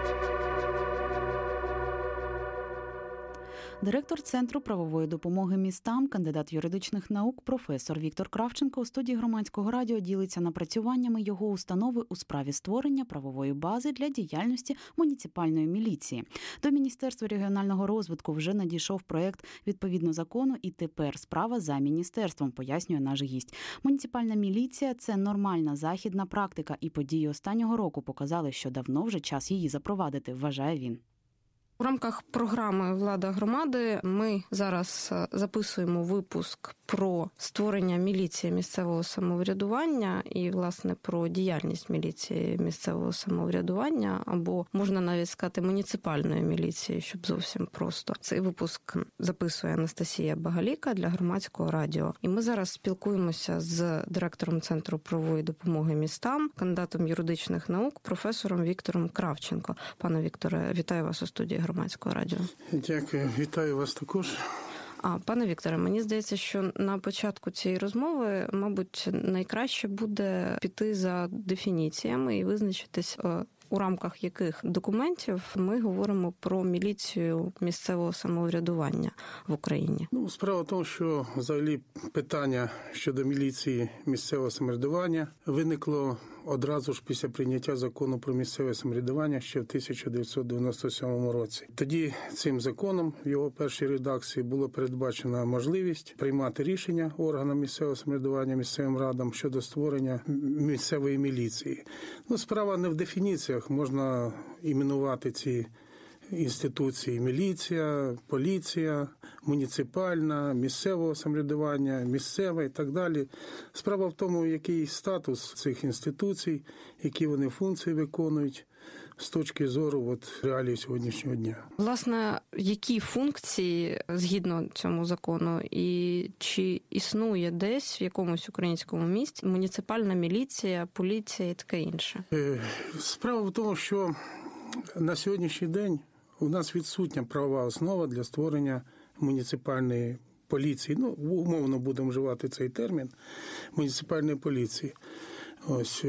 Директор Центру правової допомоги містам, кандидат юридичних наук, професор Віктор Кравченко у студії Громадського радіо ділиться напрацюваннями його установи у справі створення правової бази для діяльності муніципальної міліції. До Міністерства регіонального розвитку вже надійшов проєкт відповідно закону, і тепер справа за міністерством, пояснює наш гість. Муніципальна міліція – це нормальна західна практика, і події останнього року показали, що давно вже час її запровадити, вважає він. У рамках програми «Влада громади» ми зараз записуємо випуск про створення міліції місцевого самоврядування і, власне, про діяльність міліції місцевого самоврядування, або, можна навіть сказати, муніципальної міліції, щоб зовсім просто. Цей випуск записує Анастасія Багаліка для Громадського радіо. І ми зараз спілкуємося з директором Центру правової допомоги містам, кандидатом юридичних наук, професором Віктором Кравченко. Пане Вікторе, вітаю вас у студії Громадського радіо. Дякую, вітаю вас також. А, пане Вікторе, мені здається, що на початку цієї розмови, мабуть, найкраще буде піти за дефініціями і визначитись, у рамках яких документів ми говоримо про міліцію місцевого самоврядування в Україні. Ну, справа в тому, що взагалі питання щодо міліції місцевого самоврядування виникло одразу ж після прийняття закону про місцеве самоврядування ще в тисяча дев'ятсот дев'яносто сьомому році. Тоді цим законом в його першій редакції було передбачена можливість приймати рішення органам місцевого самоврядування, місцевим радам щодо створення місцевої міліції. Ну, справа не в дефініціях, можна іменувати ці інституції: міліція, поліція, муніципальна, місцевого самоврядування, місцеве і так далі. Справа в тому, який статус цих інституцій, які вони функції виконують з точки зору от, реалій сьогоднішнього дня. Власне, які функції згідно цьому закону і чи існує десь в якомусь українському місті муніципальна міліція, поліція і таке інше? Справа в тому, що на сьогоднішній день у нас відсутня правова основа для створення муніципальної поліції. Ну, умовно будемо вживати цей термін муніципальної поліції. Ось.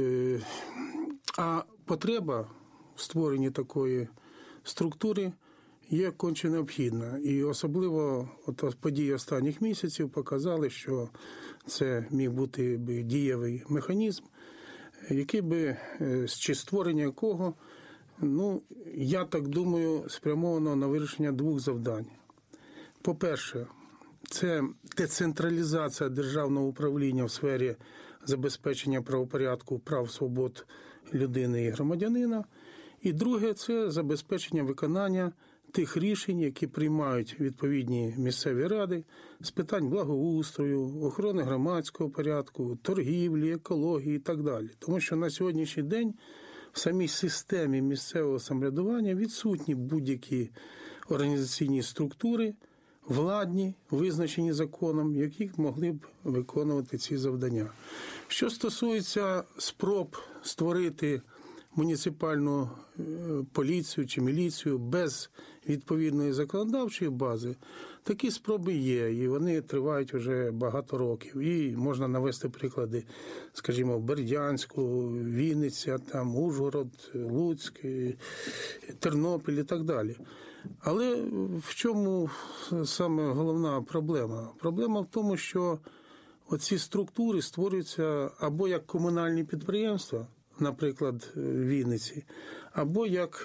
А потреба в створенні такої структури є конче необхідна. І особливо от події останніх місяців показали, що це міг бути би дієвий механізм, який би, чи створення якого, ну, я так думаю, спрямовано на вирішення двох завдань. По-перше, це децентралізація державного управління в сфері забезпечення правопорядку, прав, свобод людини і громадянина. І друге – це забезпечення виконання тих рішень, які приймають відповідні місцеві ради з питань благоустрою, охорони громадського порядку, торгівлі, екології і так далі. Тому що на сьогоднішній день в самій системі місцевого самоврядування відсутні будь-які організаційні структури, владні, визначені законом, які могли б виконувати ці завдання. Що стосується спроб створити муніципальну поліцію чи міліцію без відповідної законодавчої бази, такі спроби є, і вони тривають вже багато років. І можна навести приклади, скажімо, Бердянську, Вінниця, там, Ужгород, Луцьк, Тернопіль і так далі. Але в чому саме головна проблема? Проблема в тому, що оці структури створюються або як комунальні підприємства, наприклад, в Вінниці, або як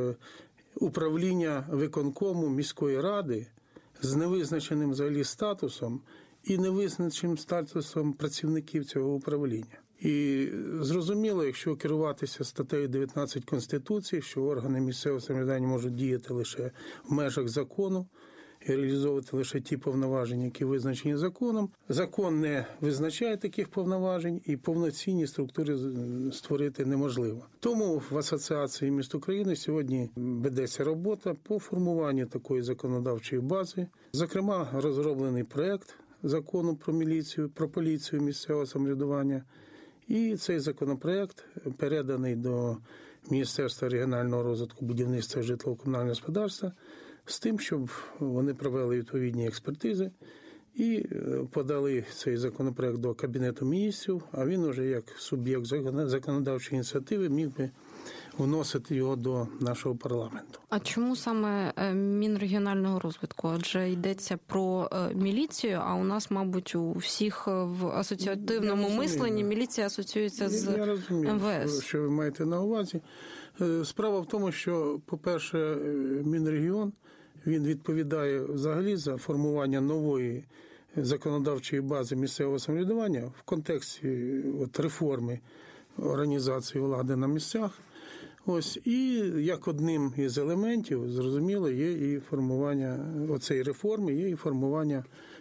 управління виконкому міської ради з невизначеним взагалі статусом і невизначеним статусом працівників цього управління. І зрозуміло, якщо керуватися статтею дев'ятнадцять Конституції, що органи місцевого самоврядування можуть діяти лише в межах закону і реалізовувати лише ті повноваження, які визначені законом. Закон не визначає таких повноважень і повноцінні структури створити неможливо. Тому в Асоціації міст України сьогодні ведеться робота по формуванню такої законодавчої бази. Зокрема, розроблений проект закону про міліцію, про поліцію місцевого самоврядування. І цей законопроект переданий до Міністерства регіонального розвитку, будівництва і житлово-комунального господарства з тим, щоб вони провели відповідні експертизи і подали цей законопроект до Кабінету міністрів, а він уже як суб'єкт законодавчої ініціативи міг би вносити його до нашого парламенту. А чому саме Мінрегіонального розвитку? Адже йдеться про міліцію, а у нас, мабуть, у всіх в асоціативному мисленні міліція асоціюється з Я розумію, ем ве ес. Що ви маєте на увазі. Справа в тому, що, по-перше, Мінрегіон, він відповідає взагалі за формування нової законодавчої бази місцевого самоврядування в контексті от, реформи організації влади на місцях. Ось, і як одним із елементів, зрозуміло, є і формування оцеї реформи, є і формування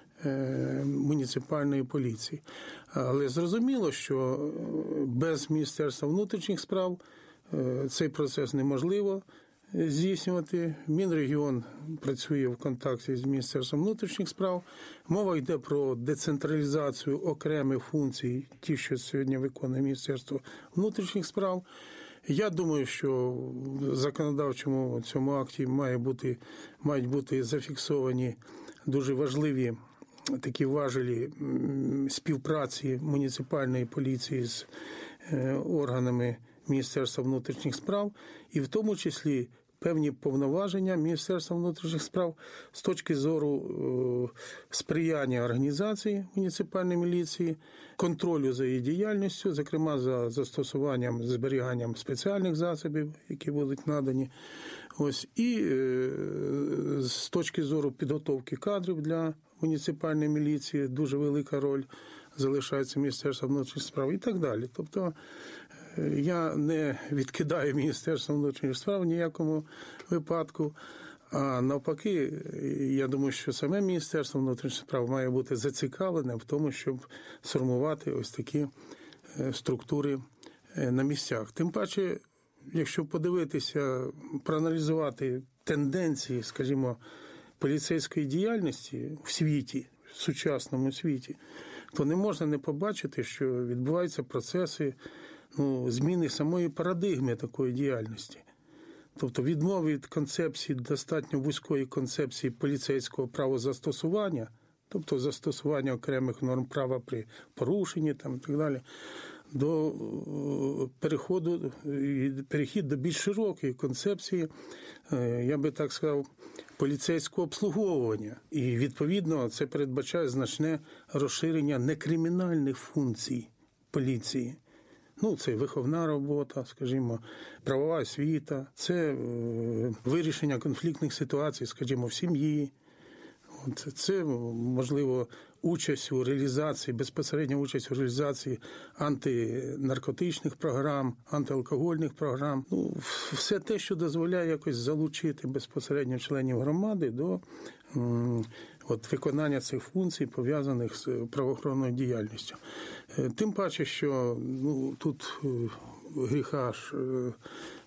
е, муніципальної поліції. Але зрозуміло, що без Міністерства внутрішніх справ е, цей процес неможливо здійснювати. Мінрегіон працює в контакті з Міністерством внутрішніх справ. Мова йде про децентралізацію окремих функцій, ті, що сьогодні виконує Міністерство внутрішніх справ. Я думаю, що в законодавчому цьому акті має бути, мають бути зафіксовані дуже важливі такі важелі співпраці муніципальної поліції з органами Міністерства внутрішніх справ, і в тому числі певні повноваження Міністерства внутрішніх справ з точки зору сприяння організації муніципальної міліції, контролю за її діяльністю, зокрема за застосуванням, зберіганням спеціальних засобів, які будуть надані. Ось, і е, з точки зору підготовки кадрів для муніципальної міліції дуже велика роль залишається Міністерства внутрішніх справ і так далі. Тобто я не відкидаю Міністерство внутрішніх справ в ніякому випадку, а навпаки, я думаю, що саме Міністерство внутрішніх справ має бути зацікавлене в тому, щоб сформувати ось такі структури на місцях. Тим паче, якщо подивитися, проаналізувати тенденції, скажімо, поліцейської діяльності в світі, в сучасному світі, то не можна не побачити, що відбуваються процеси ну, зміни самої парадигми такої діяльності. Тобто відмови від концепції, достатньо вузької концепції поліцейського правозастосування, тобто застосування окремих норм права при порушенні там, і так далі, до переходу, перехід до більш широкої концепції, я би так сказав, поліцейського обслуговування. І, відповідно, це передбачає значне розширення некримінальних функцій поліції. Ну, це виховна робота, скажімо, правова освіта, це вирішення конфліктних ситуацій, скажімо, в сім'ї. От, це, можливо, участь у реалізації, безпосередня участь у реалізації антинаркотичних програм, антиалкогольних програм. Ну, все те, що дозволяє якось залучити безпосередньо членів громади до м, от, виконання цих функцій, пов'язаних з правоохоронною діяльністю. Тим паче, що ну, тут гріха ж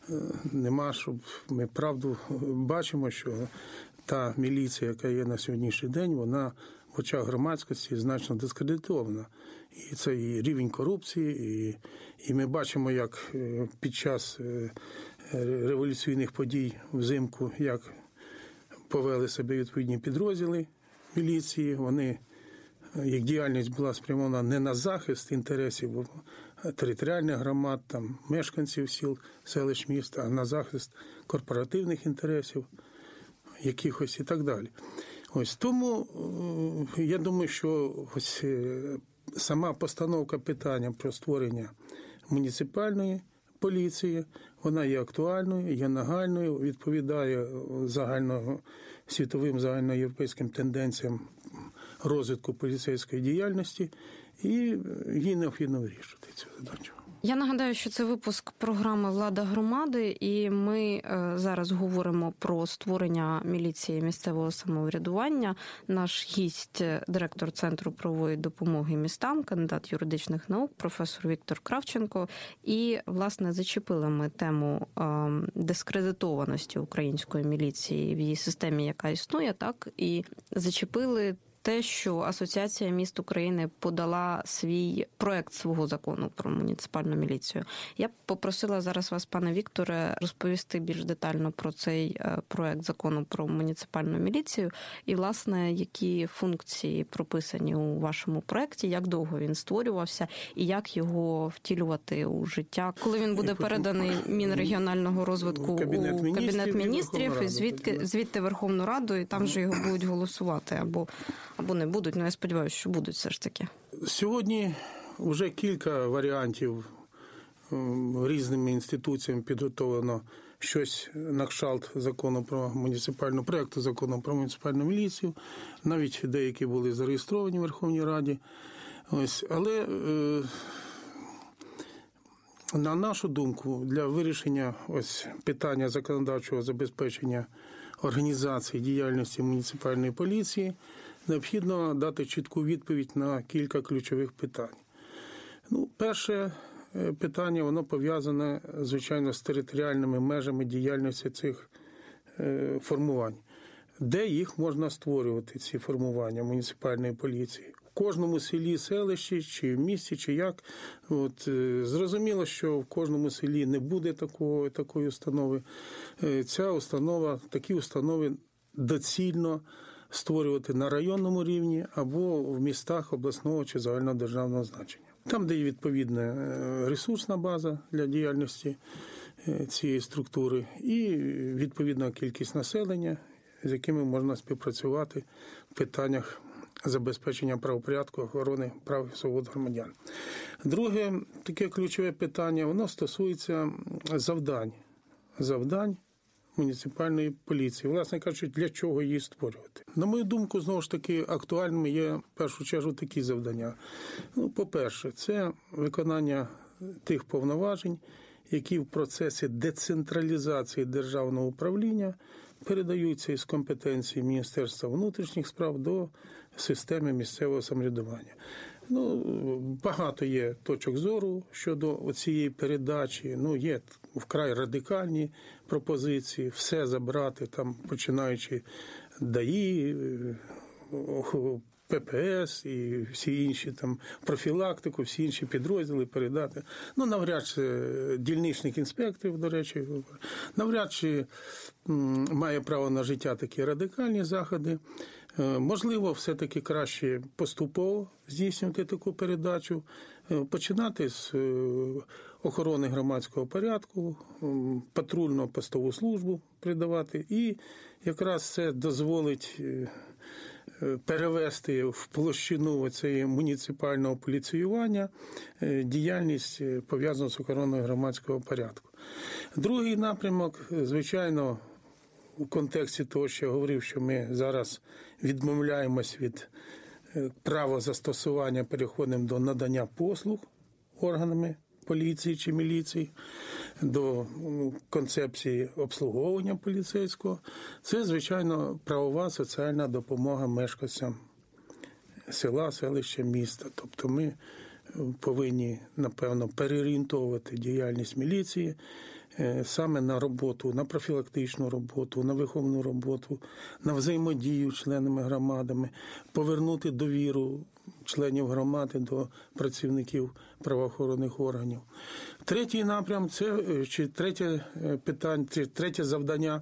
нема, щоб ми правду бачимо, що та міліція, яка є на сьогоднішній день, вона в очах громадськості значно дискредитована. І це і рівень корупції, і, і ми бачимо, як під час революційних подій взимку, як повели себе відповідні підрозділи міліції. Вони, їх діяльність була спрямована не на захист інтересів територіальних громад, там, мешканців сіл, селищ, міста, а на захист корпоративних інтересів якихось і так далі. Ось тому я думаю, що ось сама постановка питання про створення муніципальної поліції, вона є актуальною, є нагальною, відповідає загально світовим, загальноєвропейським тенденціям розвитку поліцейської діяльності, і їй необхідно вирішувати цю задачу. Я нагадаю, що це випуск програми «Влада громади», і ми зараз говоримо про створення міліції місцевого самоврядування. Наш гість – директор Центру правової допомоги містам, кандидат юридичних наук, професор Віктор Кравченко. І, власне, зачепили ми тему дискредитованості української міліції в її системі, яка існує, так, і зачепили те, що Асоціація міст України подала свій проект свого закону про муніципальну міліцію. Я б попросила зараз вас, пане Вікторе, розповісти більш детально про цей проект закону про муніципальну міліцію і, власне, які функції прописані у вашому проекті, як довго він створювався і як його втілювати у життя, коли він буде переданий Мінрегіонального розвитку у Кабінет міністрів, Кабінет міністрів і звідки, звідти Верховну Раду, і там же його будуть голосувати або Або не будуть, але я сподіваюся, що будуть все ж таки. Сьогодні вже кілька варіантів різними інституціями підготовлено щось на кшталт закону про муніципальну, проєкту закону про муніципальну міліцію. Навіть деякі були зареєстровані в Верховній Раді. Ось. Але, на нашу думку, для вирішення ось питання законодавчого забезпечення організації діяльності муніципальної поліції необхідно дати чітку відповідь на кілька ключових питань. Ну, перше питання, воно пов'язане, звичайно, з територіальними межами діяльності цих формувань. Де їх можна створювати, ці формування муніципальної поліції? В кожному селі, селищі, чи в місті, чи як. От, зрозуміло, що в кожному селі не буде такого, такої установи. Ця установа, такі установи доцільно створювати на районному рівні або в містах обласного чи загальнодержавного значення. Там, де є відповідна ресурсна база для діяльності цієї структури і відповідна кількість населення, з якими можна співпрацювати в питаннях забезпечення правопорядку, охорони прав і свобод громадян. Друге таке ключове питання, воно стосується завдань. Завдань муніципальної поліції. Власне кажучи, для чого її створювати? На мою думку, знову ж таки, актуальними є, в першу чергу, такі завдання. Ну, по-перше, це виконання тих повноважень, які в процесі децентралізації державного управління передаються із компетенції Міністерства внутрішніх справ до системи місцевого самоврядування. Ну, багато є точок зору щодо цієї передачі. Ну, є вкрай радикальні пропозиції, все забрати, там, починаючи ДАІ, ППС і всі інші, там, профілактику, всі інші підрозділи передати. Ну, навряд чи дільничних інспекторів, до речі, навряд чи має право на життя такі радикальні заходи. Можливо, все-таки краще поступово здійснювати таку передачу, починати з охорони громадського порядку, патрульно-постову службу придавати, і якраз це дозволить перевести в площину цієї муніципального поліціювання діяльність, пов'язану з охороною громадського порядку. Другий напрямок, звичайно, у контексті того, що я говорив, що ми зараз відмовляємось від права застосування, переходимо до надання послуг органами поліції чи міліції, до концепції обслуговування поліцейського. Це, звичайно, правова соціальна допомога мешканцям села, селища, міста. Тобто ми повинні, напевно, переорієнтовувати діяльність міліції саме на роботу, на профілактичну роботу, на виховну роботу, на взаємодію з членами громадами, повернути довіру членів громади до працівників правоохоронних органів. Третій напрям, це, чи третє питання, чи третє завдання,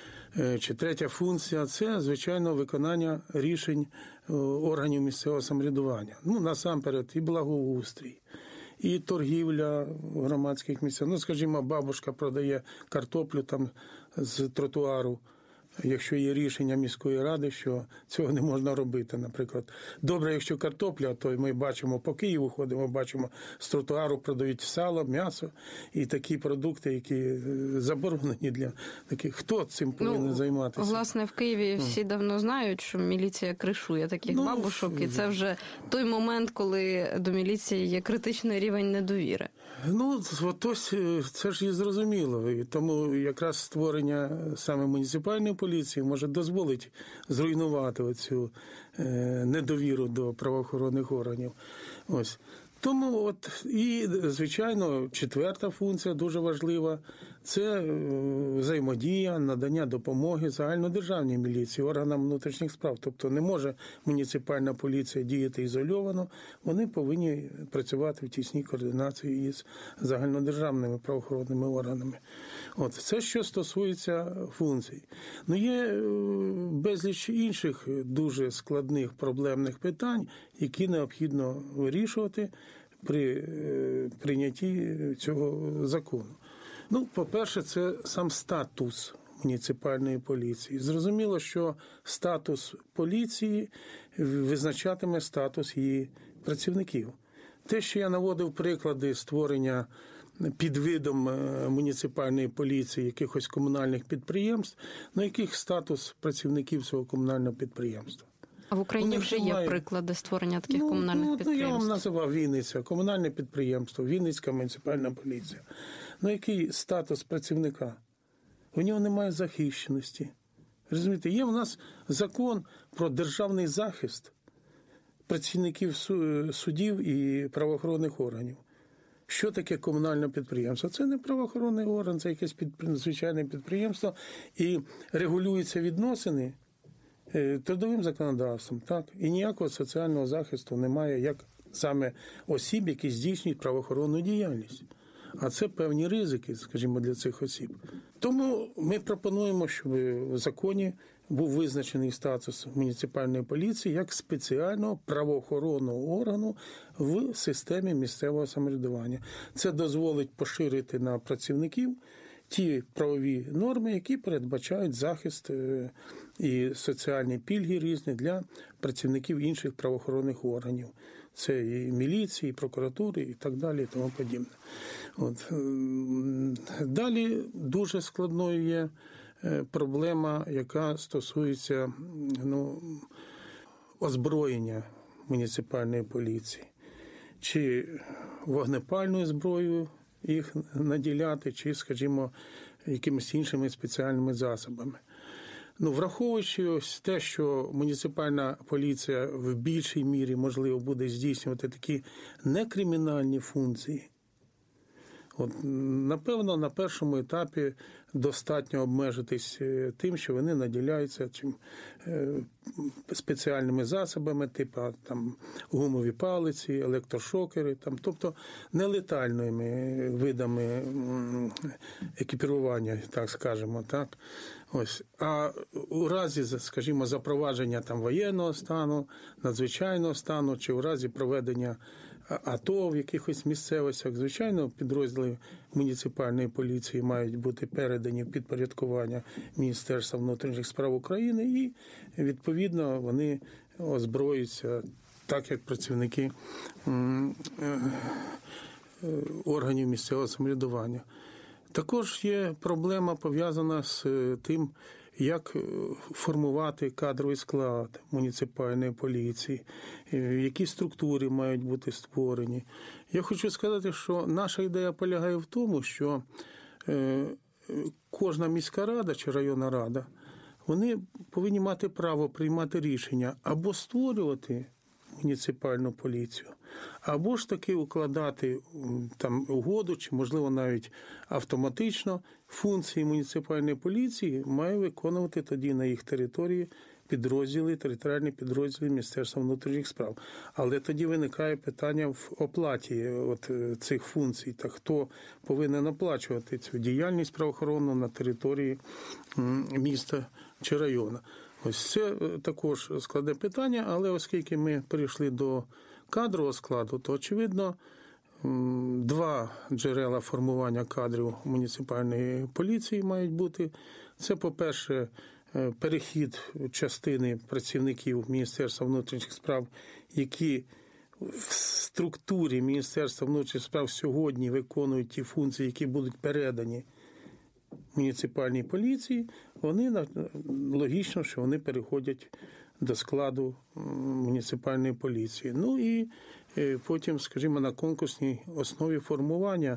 чи третя функція – це, звичайно, виконання рішень органів місцевого самоврядування. Ну, насамперед, і благоустрій, і торгівля в громадських місцях. Ну, скажімо, бабушка продає картоплю там з тротуару, якщо є рішення міської ради, що цього не можна робити, наприклад. Добре, якщо картопля, то ми бачимо, по Києву ходимо, бачимо, з тротуару продають сало, м'ясо і такі продукти, які заборонені для таких. Хто цим повинен ну, займатися? Власне, в Києві всі давно знають, що міліція кришує таких ну, бабушок, і це вже той момент, коли до міліції є критичний рівень недовіри. Ну, от ось це ж і зрозуміло. І тому якраз створення саме муніципальної поліції може дозволити зруйнувати оцю недовіру до правоохоронних органів. Ось. Тому от і, звичайно, четверта функція дуже важлива – це взаємодія, надання допомоги загальнодержавній міліції, органам внутрішніх справ. Тобто не може муніципальна поліція діяти ізольовано, вони повинні працювати в тісній координації із загальнодержавними правоохоронними органами. От. Це що стосується функцій. Ну, є безліч інших дуже складних проблемних питань, які необхідно вирішувати при прийнятті цього закону. Ну, по-перше, це сам статус муніципальної поліції. Зрозуміло, що статус поліції визначатиме статус її працівників. Те, що я наводив приклади створення під видом муніципальної поліції якихось комунальних підприємств, на яких статус працівників цього комунального підприємства. А в Україні вже є немає... приклади створення таких ну, комунальних ну, підприємств? Ну, я вам називав Вінниця, комунальне підприємство, Вінницька муніципальна поліція. Ну, який статус працівника? У нього немає захищеності. Розумієте, є в нас закон про державний захист працівників судів і правоохоронних органів. Що таке комунальне підприємство? Це не правоохоронний орган, це якесь під... звичайне підприємство. І регулюються відносини трудовим законодавством, так, і ніякого соціального захисту немає, як саме осіб, які здійснюють правоохоронну діяльність. А це певні ризики, скажімо, для цих осіб. Тому ми пропонуємо, щоб в законі був визначений статус муніципальної поліції як спеціального правоохоронного органу в системі місцевого самоврядування. Це дозволить поширити на працівників ті правові норми, які передбачають захист і соціальні пільги різні для працівників інших правоохоронних органів. Це і міліції, і прокуратури, і так далі, і тому подібне. От. Далі дуже складною є проблема, яка стосується ну, озброєння муніципальної поліції. Чи вогнепальною зброєю їх наділяти, чи, скажімо, якимись іншими спеціальними засобами. Ну, враховуючи ось те, що муніципальна поліція в більшій мірі, можливо, буде здійснювати такі некримінальні функції, от, напевно, на першому етапі достатньо обмежитись тим, що вони наділяються чим, спеціальними засобами, типу там, гумові палиці, електрошокери, там, тобто нелетальними видами екіпірування, так скажемо, так. Ось. А у разі, скажімо, запровадження там воєнного стану, надзвичайного стану, чи у разі проведення АТО в якихось місцевостях, звичайно, підрозділи муніципальної поліції мають бути передані в підпорядкування Міністерства внутрішніх справ України і, відповідно, вони озброюються так, як працівники органів місцевого самоврядування. Також є проблема пов'язана з тим, як формувати кадровий склад муніципальної поліції, які структури мають бути створені. Я хочу сказати, що наша ідея полягає в тому, що кожна міська рада чи районна рада, вони повинні мати право приймати рішення або створювати муніципальну поліцію, або ж таки укладати там угоду, чи, можливо, навіть автоматично функції муніципальної поліції має виконувати тоді на їх території підрозділи, територіальні підрозділи Міністерства внутрішніх справ. Але тоді виникає питання в оплаті от цих функцій, та хто повинен оплачувати цю діяльність правоохоронну на території міста чи району. Ось це також складне питання, але оскільки ми перейшли до кадрового складу, то, очевидно, два джерела формування кадрів муніципальної поліції мають бути. Це, по-перше, перехід частини працівників Міністерства внутрішніх справ, які в структурі Міністерства внутрішніх справ сьогодні виконують ті функції, які будуть передані муніципальній поліції, вони логічно, що вони переходять до складу муніципальної поліції. Ну і потім, скажімо, на конкурсній основі формування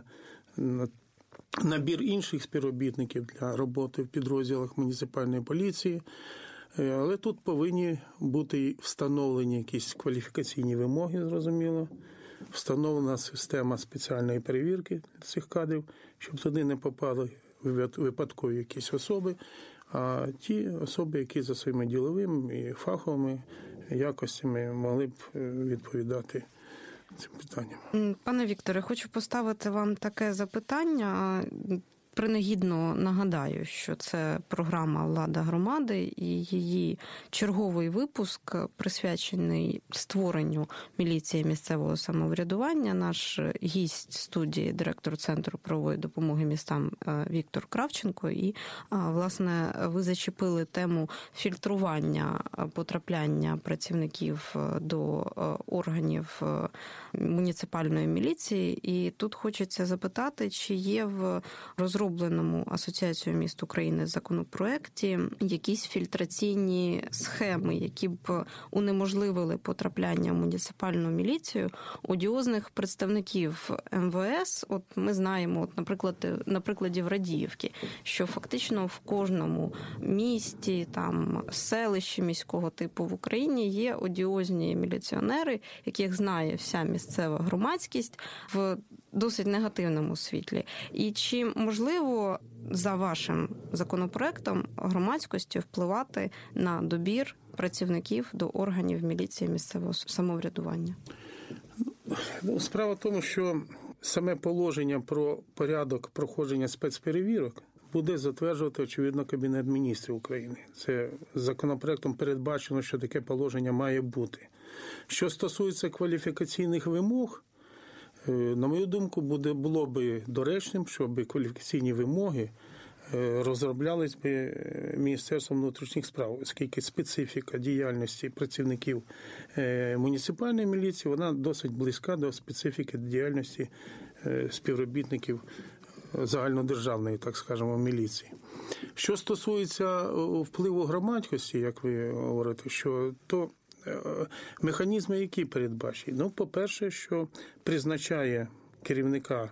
набір інших співробітників для роботи в підрозділах муніципальної поліції. Але тут повинні бути встановлені якісь кваліфікаційні вимоги, зрозуміло. Встановлена система спеціальної перевірки цих кадрів, щоб туди не попали випадкові якісь особи, а ті особи, які за своїми діловими і фаховими якостями могли б відповідати цим питанням. Пане Вікторе, хочу поставити вам таке запитання. Принагідно нагадаю, що це програма «Влада громади» і її черговий випуск присвячений створенню міліції місцевого самоврядування. Наш гість студії, директор Центру правової допомоги містам Віктор Кравченко. І, власне, ви зачепили тему фільтрування потрапляння працівників до органів муніципальної міліції. І тут хочеться запитати, чи є в розробленому Асоціацією міст України законопроекті якісь фільтраційні схеми, які б унеможливили потрапляння в муніципальну міліцію одіозних представників ем ве ес. От ми знаємо, от, наприклад, на прикладі в Радіївки, що фактично в кожному місті, там, селищі міського типу в Україні є одіозні міліціонери, яких знає вся місцева громадськість в досить негативному світлі. І чи можливо за вашим законопроектом громадськості впливати на добір працівників до органів міліції місцевого самоврядування? Справа в тому, що саме положення про порядок проходження спецперевірок буде затверджувати, очевидно, Кабінет міністрів України. Це законопроектом передбачено, що таке положення має бути. Що стосується кваліфікаційних вимог, на мою думку, буде, було б доречним, щоб кваліфікаційні вимоги розроблялись би Міністерством внутрішніх справ, оскільки специфіка діяльності працівників муніципальної міліції, вона досить близька до специфіки діяльності співробітників загальнодержавної, так скажемо, міліції. Що стосується впливу громадськості, як ви говорите, що то механізми, які передбачені? Ну, по-перше, що призначає керівника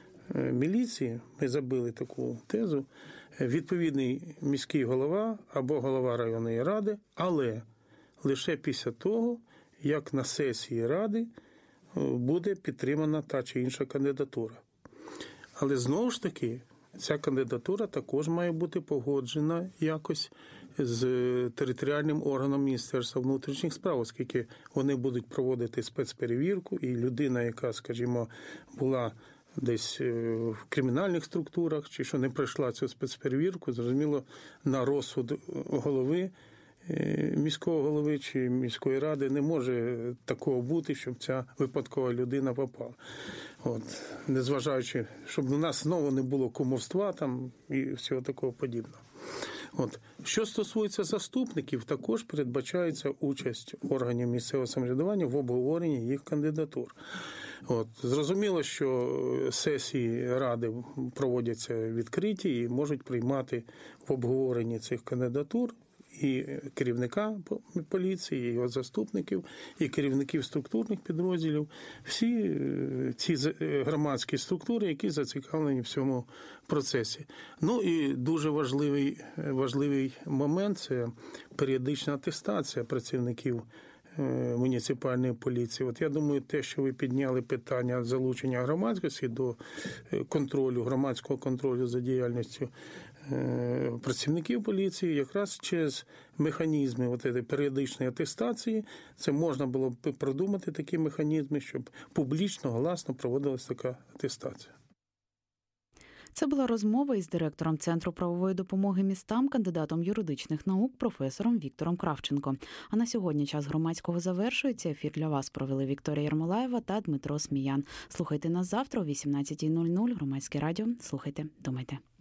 міліції, ми забили таку тезу, відповідний міський голова або голова районної ради, але лише після того, як на сесії ради буде підтримана та чи інша кандидатура. Але знову ж таки, ця кандидатура також має бути погоджена якось з територіальним органом Міністерства внутрішніх справ, оскільки вони будуть проводити спецперевірку, і людина, яка, скажімо, була десь в кримінальних структурах, чи що не пройшла цю спецперевірку, зрозуміло, на розсуд голови, міського голови чи міської ради не може такого бути, щоб ця випадкова людина попала. От, незважаючи, щоб у нас знову не було кумовства там і всього такого подібного. От. Що стосується заступників, також передбачається участь органів місцевого самоврядування в обговоренні їх кандидатур. От. Зрозуміло, що сесії ради проводяться відкриті і можуть приймати в обговоренні цих кандидатур і керівника поліції, і його заступників, і керівників структурних підрозділів, всі ці громадські структури, які зацікавлені в цьому процесі. Ну і дуже важливий, важливий момент – це періодична атестація працівників муніципальної поліції. От я думаю, те, що ви підняли питання залучення громадськості до контролю, громадського контролю за діяльністю працівників поліції, якраз через механізми от цієї періодичної атестації, це можна було б продумати такі механізми, щоб публічно, гласно проводилася така атестація. Це була розмова із директором Центру правової допомоги містам, кандидатом юридичних наук, професором Віктором Кравченко. А на сьогодні час громадського завершується. Ефір для вас провели Вікторія Єрмолаєва та Дмитро Сміян. Слухайте нас завтра о вісімнадцятій нуль нуль. Громадське радіо. Слухайте, думайте.